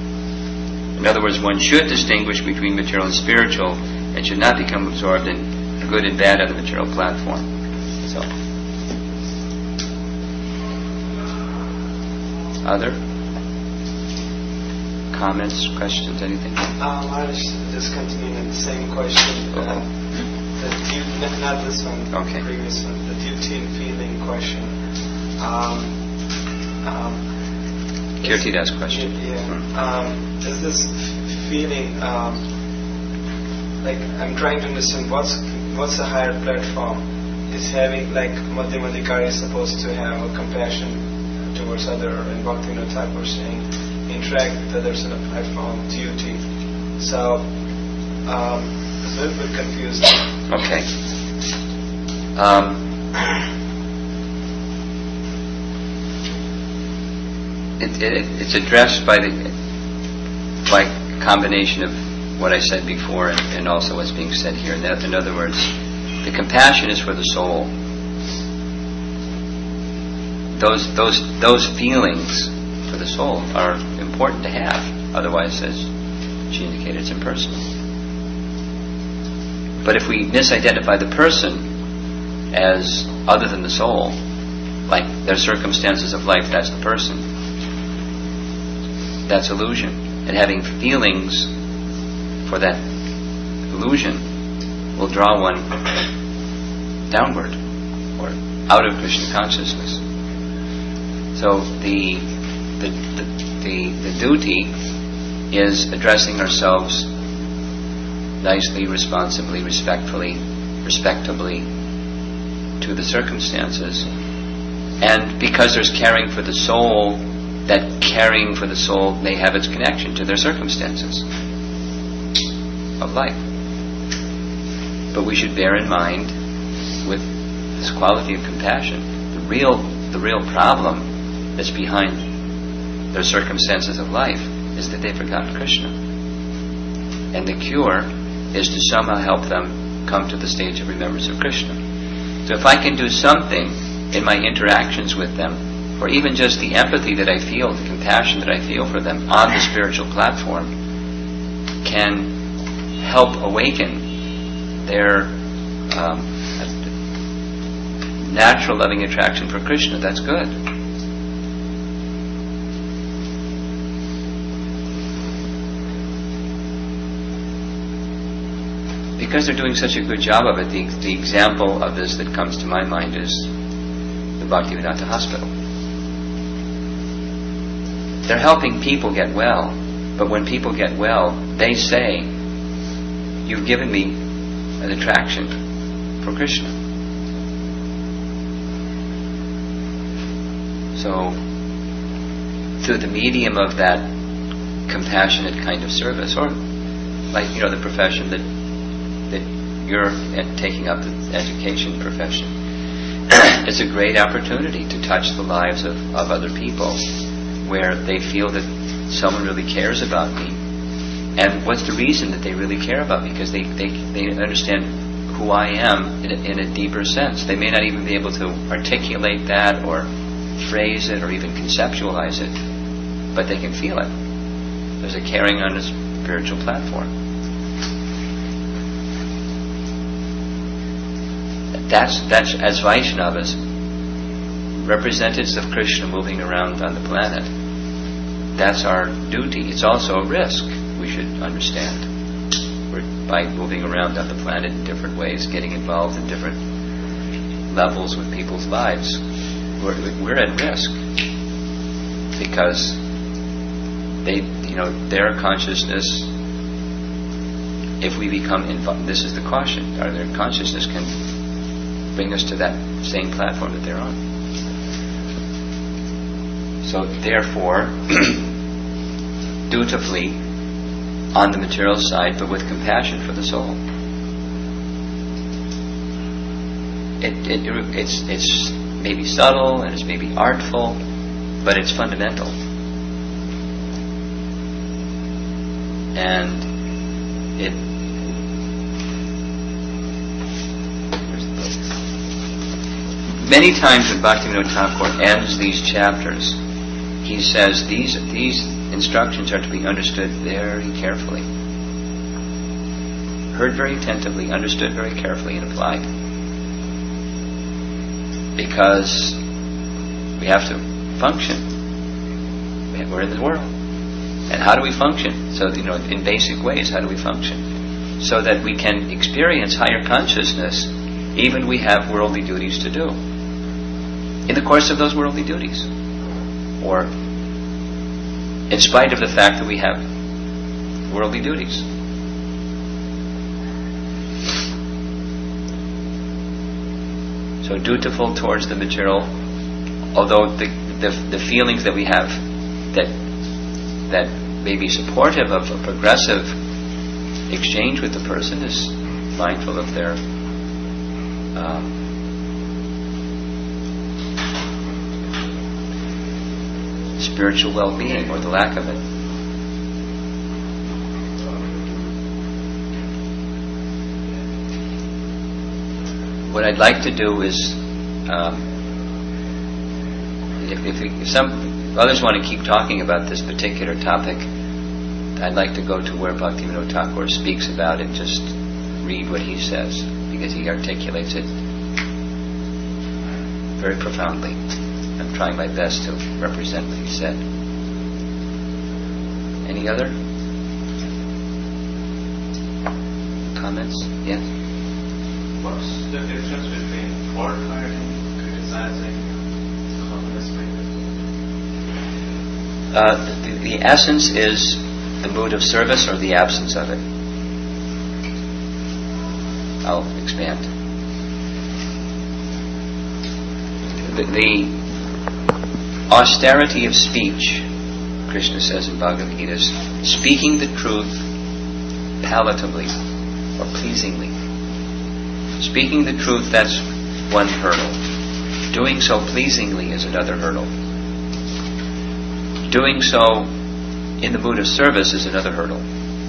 In other words, one should distinguish between material and spiritual and should not become absorbed in good and bad on the material platform. So, other comments, questions, anything? I was just continuing on the same question. Not this one, Okay. the previous one, the duty and feeling question. Kirtidas question. Is this feeling, like I'm trying to understand what's the higher platform? Is having, like Madhyama Adhikari is supposed to have a compassion towards other, and Bhaktivinoda Thakur saying interact with others on a platform of duty. So, a little bit confused. Okay. It's addressed by combination of what I said before and also what's being said here. In other words, the compassion is for the soul. Those feelings for the soul are important to have. Otherwise, as she indicated, it's impersonal. But if we misidentify the person as other than the soul, like their circumstances of life, that's the person. That's illusion. And having feelings for that illusion will draw one downward or out of Krishna consciousness. So the duty is addressing ourselves nicely, responsibly, respectfully, respectably to the circumstances. And because there's caring for the soul, that caring for the soul may have its connection to their circumstances of life. But we should bear in mind, with this quality of compassion, the real problem that's behind their circumstances of life is that they forgot Krishna. And the cure is to somehow help them come to the stage of remembrance of Krishna. So if I can do something in my interactions with them, or even just the empathy that I feel, the compassion that I feel for them on the spiritual platform, can help awaken their natural loving attraction for Krishna, that's good. Because they're doing such a good job of it, the example of this that comes to my mind is the Bhaktivedanta Hospital. They're helping people get well, but when people get well, they say, "You've given me an attraction for Krishna." So, through the medium of that compassionate kind of service, or like the profession that you're taking up, the education profession, it's a great opportunity to touch the lives of other people, where they feel that someone really cares about me. And what's the reason that they really care about me? Because they understand who I am in a deeper sense. They may not even be able to articulate that or phrase it or even conceptualize it, but they can feel it. There's a caring on a spiritual platform. That's as Vaishnavas, representatives of Krishna moving around on the planet. That's our duty. It's also a risk, we should understand. By moving around on the planet in different ways, getting involved in different levels with people's lives, we're at risk. Because their consciousness, if we become involved, this is the caution, their consciousness can bring us to that same platform that they're on. So therefore, dutifully, on the material side, but with compassion for the soul. It's maybe subtle and it's maybe artful, but it's fundamental. And many times when Bhaktivinoda Thakur ends these chapters, he says these instructions are to be understood very carefully. heard very attentively, understood very carefully, and applied. Because we have to function. We're in the world. And how do we function? So, in basic ways, how do we function? So that we can experience higher consciousness, even we have worldly duties to do. In the course of those worldly duties. Or in spite of the fact that we have worldly duties. So dutiful towards the material, although the feelings that we have that may be supportive of a progressive exchange with the person is mindful of their spiritual well-being or the lack of it. What I'd like to do is, if some others want to keep talking about this particular topic, I'd like to go to where Bhaktivinoda Thakur speaks about it, just read what he says, because he articulates it very profoundly. I'm trying my best to represent what he said. Any other comments? Yes? What's the difference between fault-finding, criticizing, communist practice? The essence is the mood of service or the absence of it. I'll expand. The austerity of speech, Krishna says in Bhagavad Gita, is speaking the truth palatably or pleasingly. Speaking the truth, that's one hurdle. Doing so pleasingly is another hurdle. Doing so in the mood of service is another hurdle.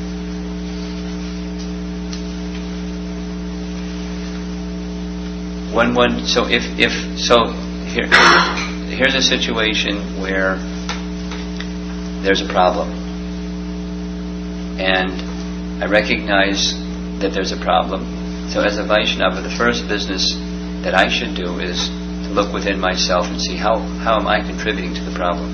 Here's a situation where there's a problem, and I recognize that there's a problem. So as a Vaishnava, the first business that I should do is to look within myself and see how am I contributing to the problem.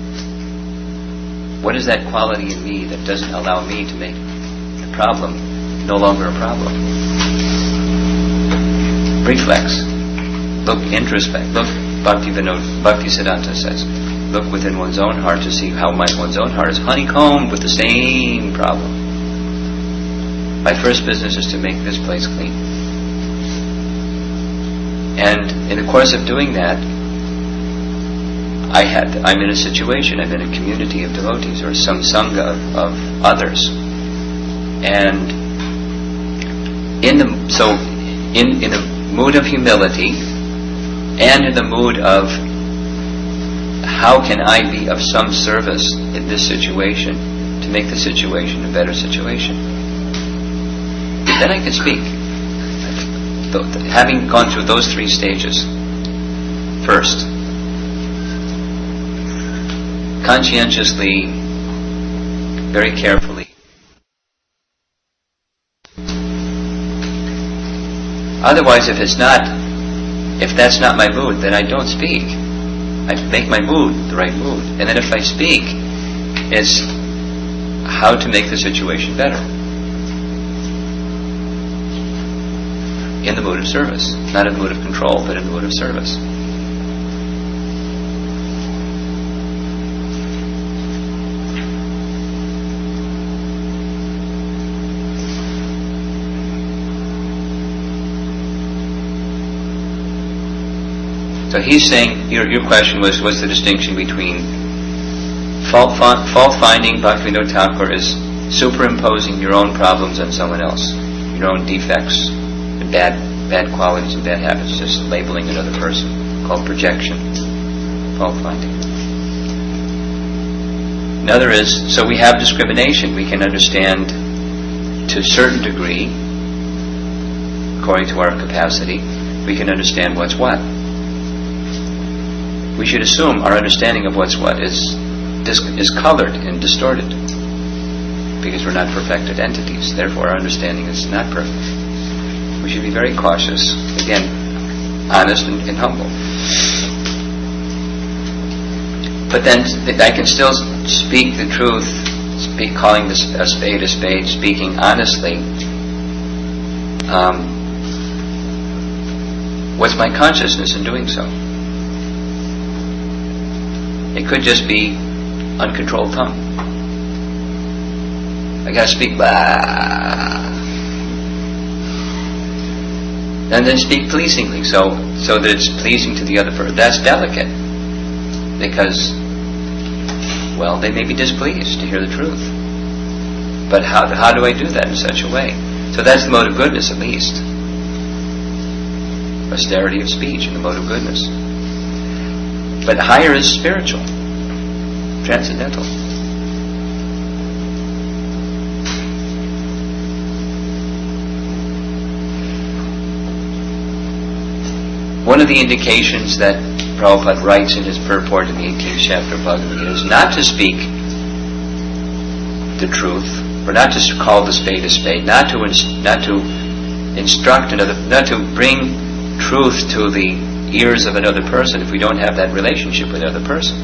What is that quality in me that doesn't allow me to make the problem no longer a problem? Reflex. Look, introspect. Look, Bhaktisiddhanta says, look within one's own heart to see how one's own heart is honeycombed with the same problem. My first business is to make this place clean. And in the course of doing that, I'm in a situation, I'm in a community of devotees or some sangha of others. And in the mood of humility and in the mood of how can I be of some service in this situation to make the situation a better situation, then I can speak. Having gone through those three stages, first, conscientiously, very carefully. Otherwise, if that's not my mood, then I don't speak. I make my mood the right mood. And then if I speak, it's how to make the situation better. In the mood of service. Not in the mood of control, but in the mood of service. So he's saying, your question was, what's the distinction between fault-finding? Bhaktivinoda Thakur is superimposing your own problems on someone else, your own defects, and bad qualities and bad habits, just labeling another person, called projection, fault-finding. Another is, so we have discrimination. We can understand to a certain degree, according to our capacity, we can understand what's what. We should assume our understanding of what's what is colored and distorted. because we're not perfected entities. Therefore, our understanding is not perfect. We should be very cautious. Again, honest and humble. But then I can still speak the truth, calling a spade, speaking honestly. What's my consciousness in doing so? It could just be uncontrolled tongue. I gotta speak and then speak pleasingly, so that it's pleasing to the other person. That's delicate, because, well, they may be displeased to hear the truth. But how do I do that in such a way? So that's the mode of goodness, at least. Austerity of speech and the mode of goodness. But higher is spiritual, transcendental. One of the indications that Prabhupada writes in his purport in the 18th chapter of Bhagavad Gita is not to speak the truth, or not to call the spade, not to instruct another, not to bring truth to the ears of another person if we don't have that relationship with another person,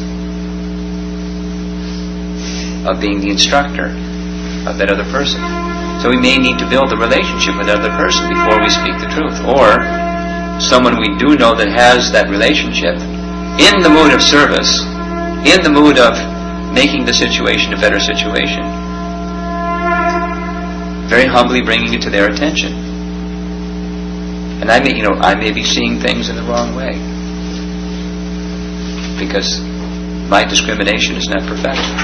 of being the instructor of that other person. So we may need to build a relationship with another person before we speak the truth, or someone we do know that has that relationship, in the mood of service, in the mood of making the situation a better situation, very humbly bringing it to their attention. And I may be seeing things in the wrong way, because my discrimination is not perfection.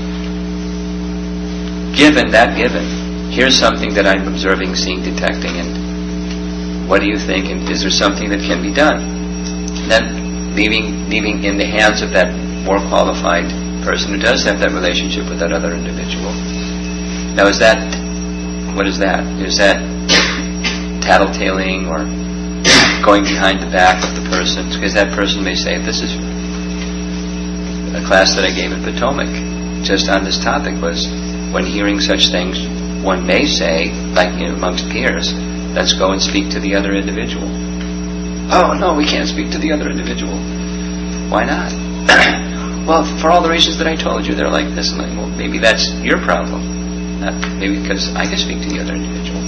Given, here's something that I'm observing, seeing, detecting, and what do you think? And is there something that can be done? And then leaving in the hands of that more qualified person who does have that relationship with that other individual. Now, what is that? Is that tattletaling or going behind the back of the person? Because that person may say, this is a class that I gave at Potomac, just on this topic, was when hearing such things, one may say, like amongst peers, let's go and speak to the other individual. Oh, no, we can't speak to the other individual. Why not? Well, for all the reasons that I told you, they're like this. And like, well, maybe that's your problem. Maybe because I can speak to the other individual.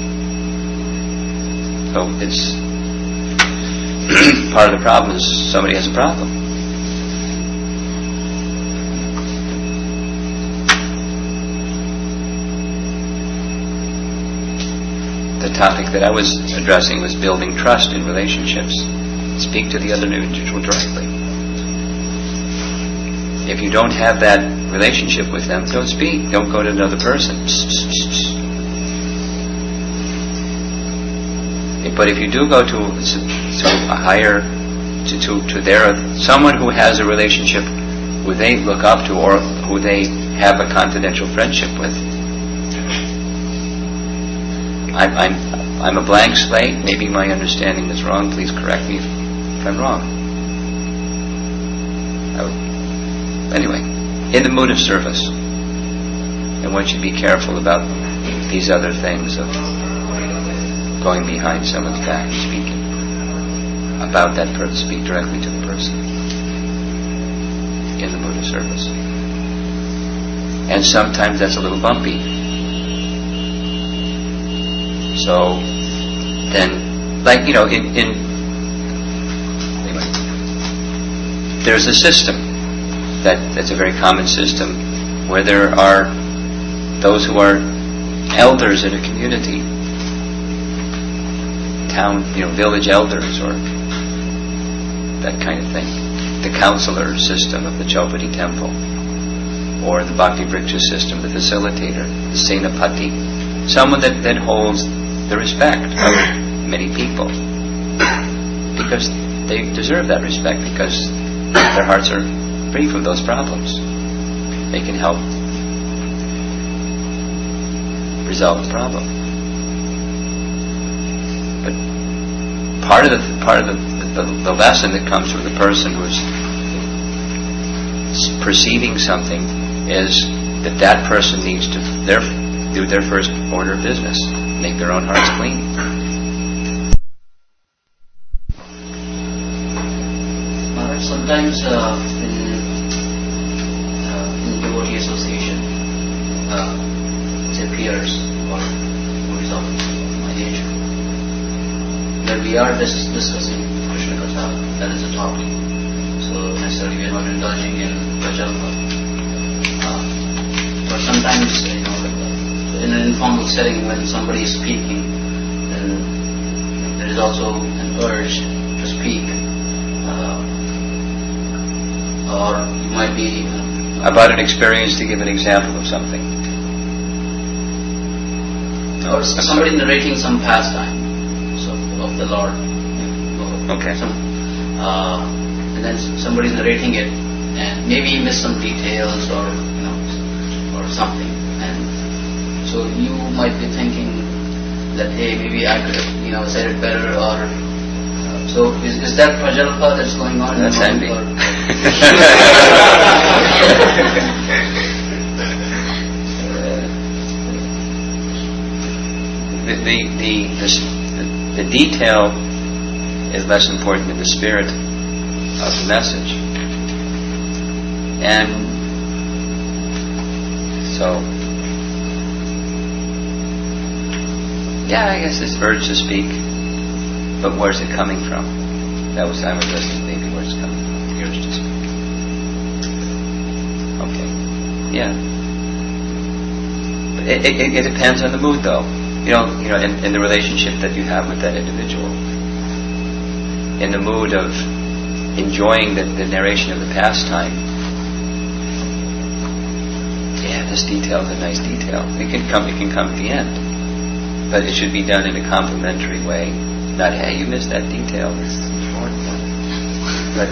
So it's part of the problem is somebody has a problem. The topic that I was addressing was building trust in relationships. Speak to the other individual directly. If you don't have that relationship with them, don't speak. Don't go to another person. But if you do go to a higher, to their someone who has a relationship who they look up to or who they have a confidential friendship with, I'm a blank slate. Maybe my understanding is wrong. Please correct me if I'm wrong. Anyway, in the mood of service, and one should be careful about these other things of going behind someone's back and speaking about that person. Speak directly to the person in the mood of service. And sometimes that's a little bumpy. So then, anyway, there's a system that's a very common system where there are those who are elders in a community, town, village elders or that kind of thing. The counselor system of the Chaupati temple, or the Bhakti Vriksha system, the facilitator, the Senapati, someone that holds the respect of many people, because they deserve that respect, because their hearts are free from those problems. They can help resolve the problem. But part of the lesson that comes from the person who's perceiving something is that person needs to do their first order of business, make their own hearts clean. Sometimes in devotee association, say peers or devotees of my age, where we are discussing Krishna Katha, that is a topic. So necessarily we are not indulging in prajalpa. But sometimes, in an informal setting when somebody is speaking, then there is also an urge to speak. Or you might be... About an experience, to give an example of something. Or somebody narrating some pastime of the Lord. Okay. And then somebody's narrating it, and maybe he missed some details or something. And so you might be thinking that, hey, maybe I could have said it better, or... So is that prajalpa that's going on? That's envy. The detail is less important than the spirit of the message. And so, yeah, I guess this urge to speak. But where's it coming from? I was listening, maybe where's it coming from? The urge to speak. Okay. Yeah. But it depends on the mood, though. In the relationship that you have with that individual. In the mood of enjoying the narration of the pastime. Yeah, this detail is a nice detail. It can come at the end. But it should be done in a complimentary way. Not, hey, you missed that detail. It's important. But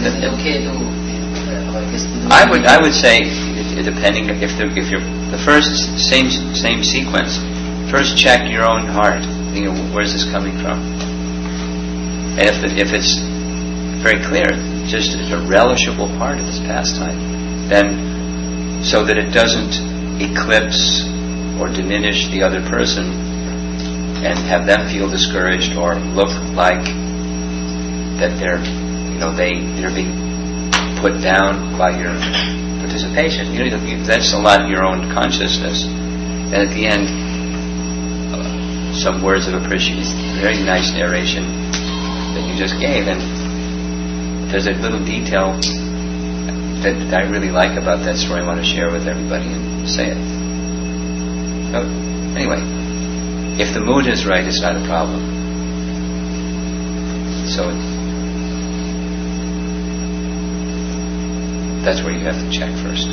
I would say, depending if you're the first same sequence, first check your own heart. Where's this coming from? And if it's very clear, just a relishable part of this pastime, then so that it doesn't eclipse or diminish the other person. And have them feel discouraged or look like that they're being put down by your participation. That's a lot of your own consciousness. And at the end, some words of appreciation, very nice narration that you just gave. And there's a little detail that I really like about that story I want to share with everybody and say it. So, anyway. If the mood is right, it's not a problem. So that's where you have to check first.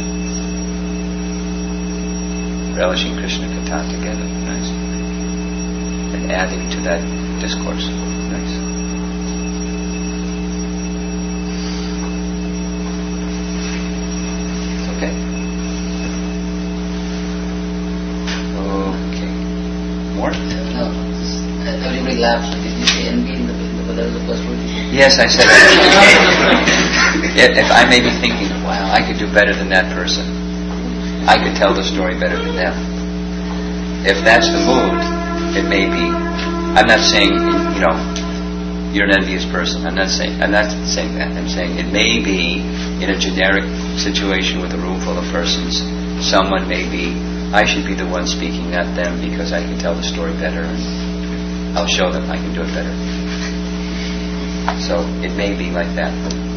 Relishing Krishna Katha together, nice. And adding to that discourse, nice. Okay? More? No. Everybody laughs. Did you say envy in the whether the first word? Yes, I said if I may be thinking, wow, I could do better than that person. I could tell the story better than them. If that's the mood, it may be. I'm not saying, you're an envious person. I'm not saying that. I'm saying it may be in a generic situation with a room full of persons. Someone may be, I should be the one speaking, not them, because I can tell the story better and I'll show them I can do it better. So it may be like that.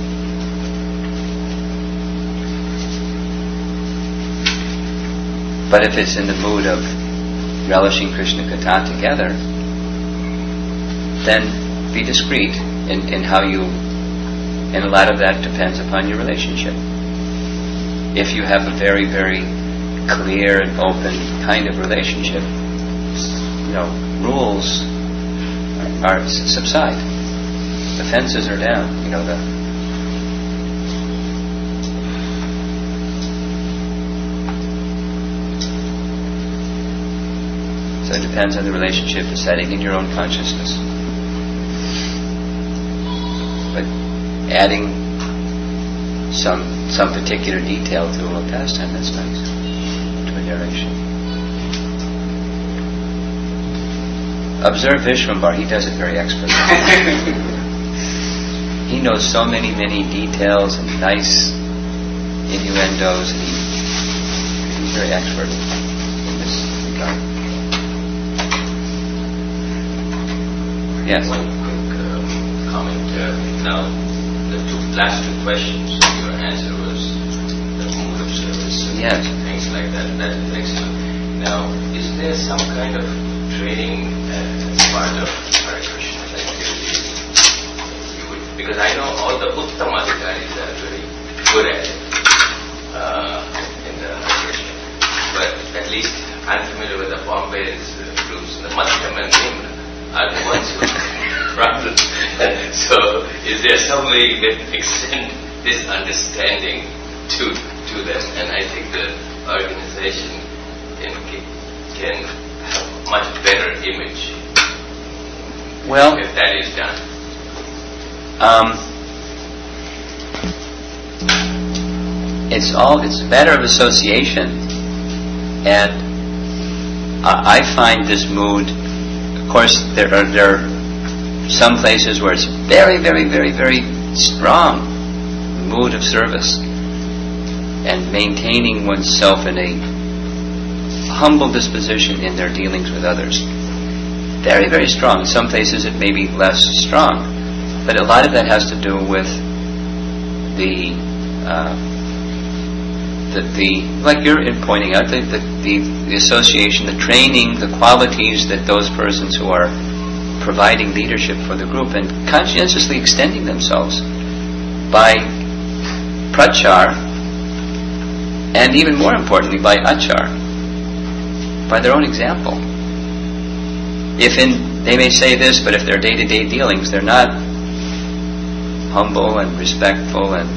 But if it's in the mood of relishing Krishna Katha together, then be discreet in how you, and a lot of that depends upon your relationship. If you have a very, very clear and open kind of relationship, rules are subside. The fences are down. So it depends on the relationship, the setting, and your own consciousness. But adding some particular detail to a pastime, that's nice. narration. Observe Vishwambar, he does it very expertly. He knows so many details and nice innuendos, and he's very expert in this regard. Yes? One quick comment. Now, the last two questions, your answer was the mode of service and Yes. things like that. That is excellent. Now, is there some kind of training as part of Hare Krishna's activity? Because I know all the Uttamadhikaris are very good at it in the Hare Krishna. But at least I'm familiar with the Bombay's groups. The Madhyam and Nimna are the ones who run it. So is there some way we can extend this understanding to them? And I think the organization can have a much better image Well, if that is done. It's a matter of association, and I find this mood. Of course, there are some places where it's very, very, very, very strong mood of service and maintaining oneself in a humble disposition in their dealings with others. Very, very strong. In some places it may be less strong, but a lot of that has to do with the like you're pointing out, the association, the training, the qualities that those persons who are providing leadership for the group and conscientiously extending themselves by prachar, and even more importantly by achar, by their own example. They may say this, but if their day-to-day dealings, they're not humble and respectful and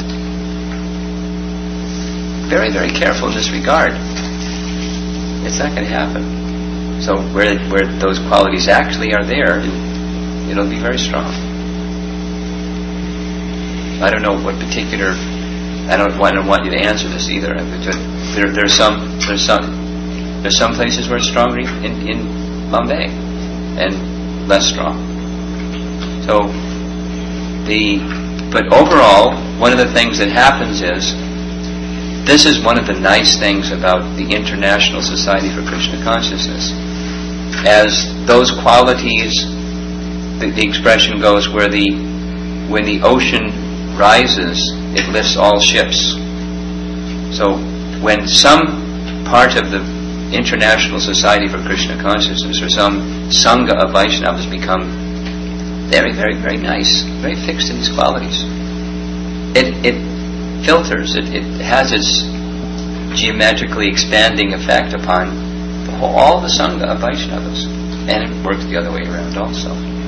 very, very careful in this regard, it's not going to happen. So where those qualities actually are there, it'll be very strong. I don't know what particular. I don't want you to answer this either. There's some places where it's stronger in Bombay and less strong. So but overall, one of the things that happens is, this is one of the nice things about the International Society for Krishna Consciousness. As those qualities, the expression goes, when the ocean rises, it lifts all ships. So when some part of the International Society for Krishna Consciousness or some Sangha of Vaishnavas become very, very, very nice, very fixed in these qualities, it filters, it has its geometrically expanding effect upon all the Sangha of Vaishnavas, and it works the other way around also.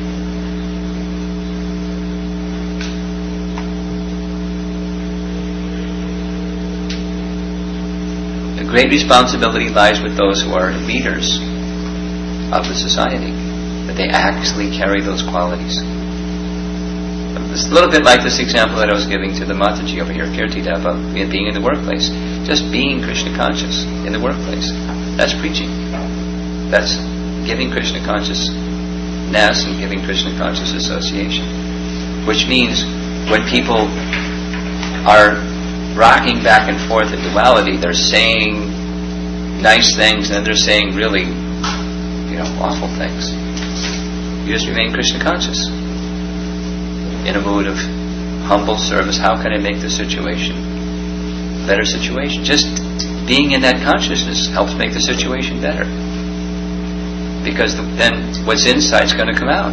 The great responsibility lies with those who are leaders of the society, that they actually carry those qualities. It's a little bit like this example that I was giving to the Mataji over here, Kirtida, about being in the workplace. Just being Krishna conscious in the workplace. That's preaching. That's giving Krishna consciousness and giving Krishna conscious association. Which means when people are rocking back and forth in duality, they're saying nice things and then they're saying really, awful things. You just remain Krishna conscious. In a mood of humble service, how can I make the situation a better situation? Just being in that consciousness helps make the situation better. Because then what's inside is going to come out.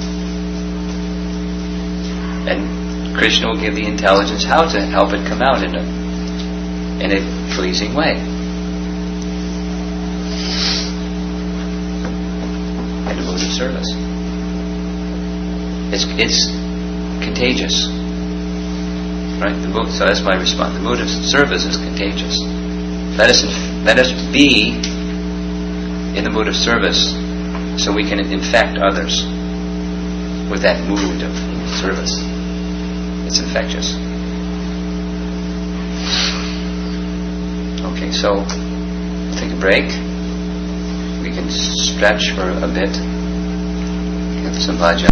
And Krishna will give the intelligence how to help it come out in a pleasing way. In a mood of service. It's contagious, right? So that's my response. The mood of service is contagious. Let us be in the mood of service, so we can infect others with that mood of service. It's infectious. Okay, so take a break. We can stretch for a bit. Give some bhajan.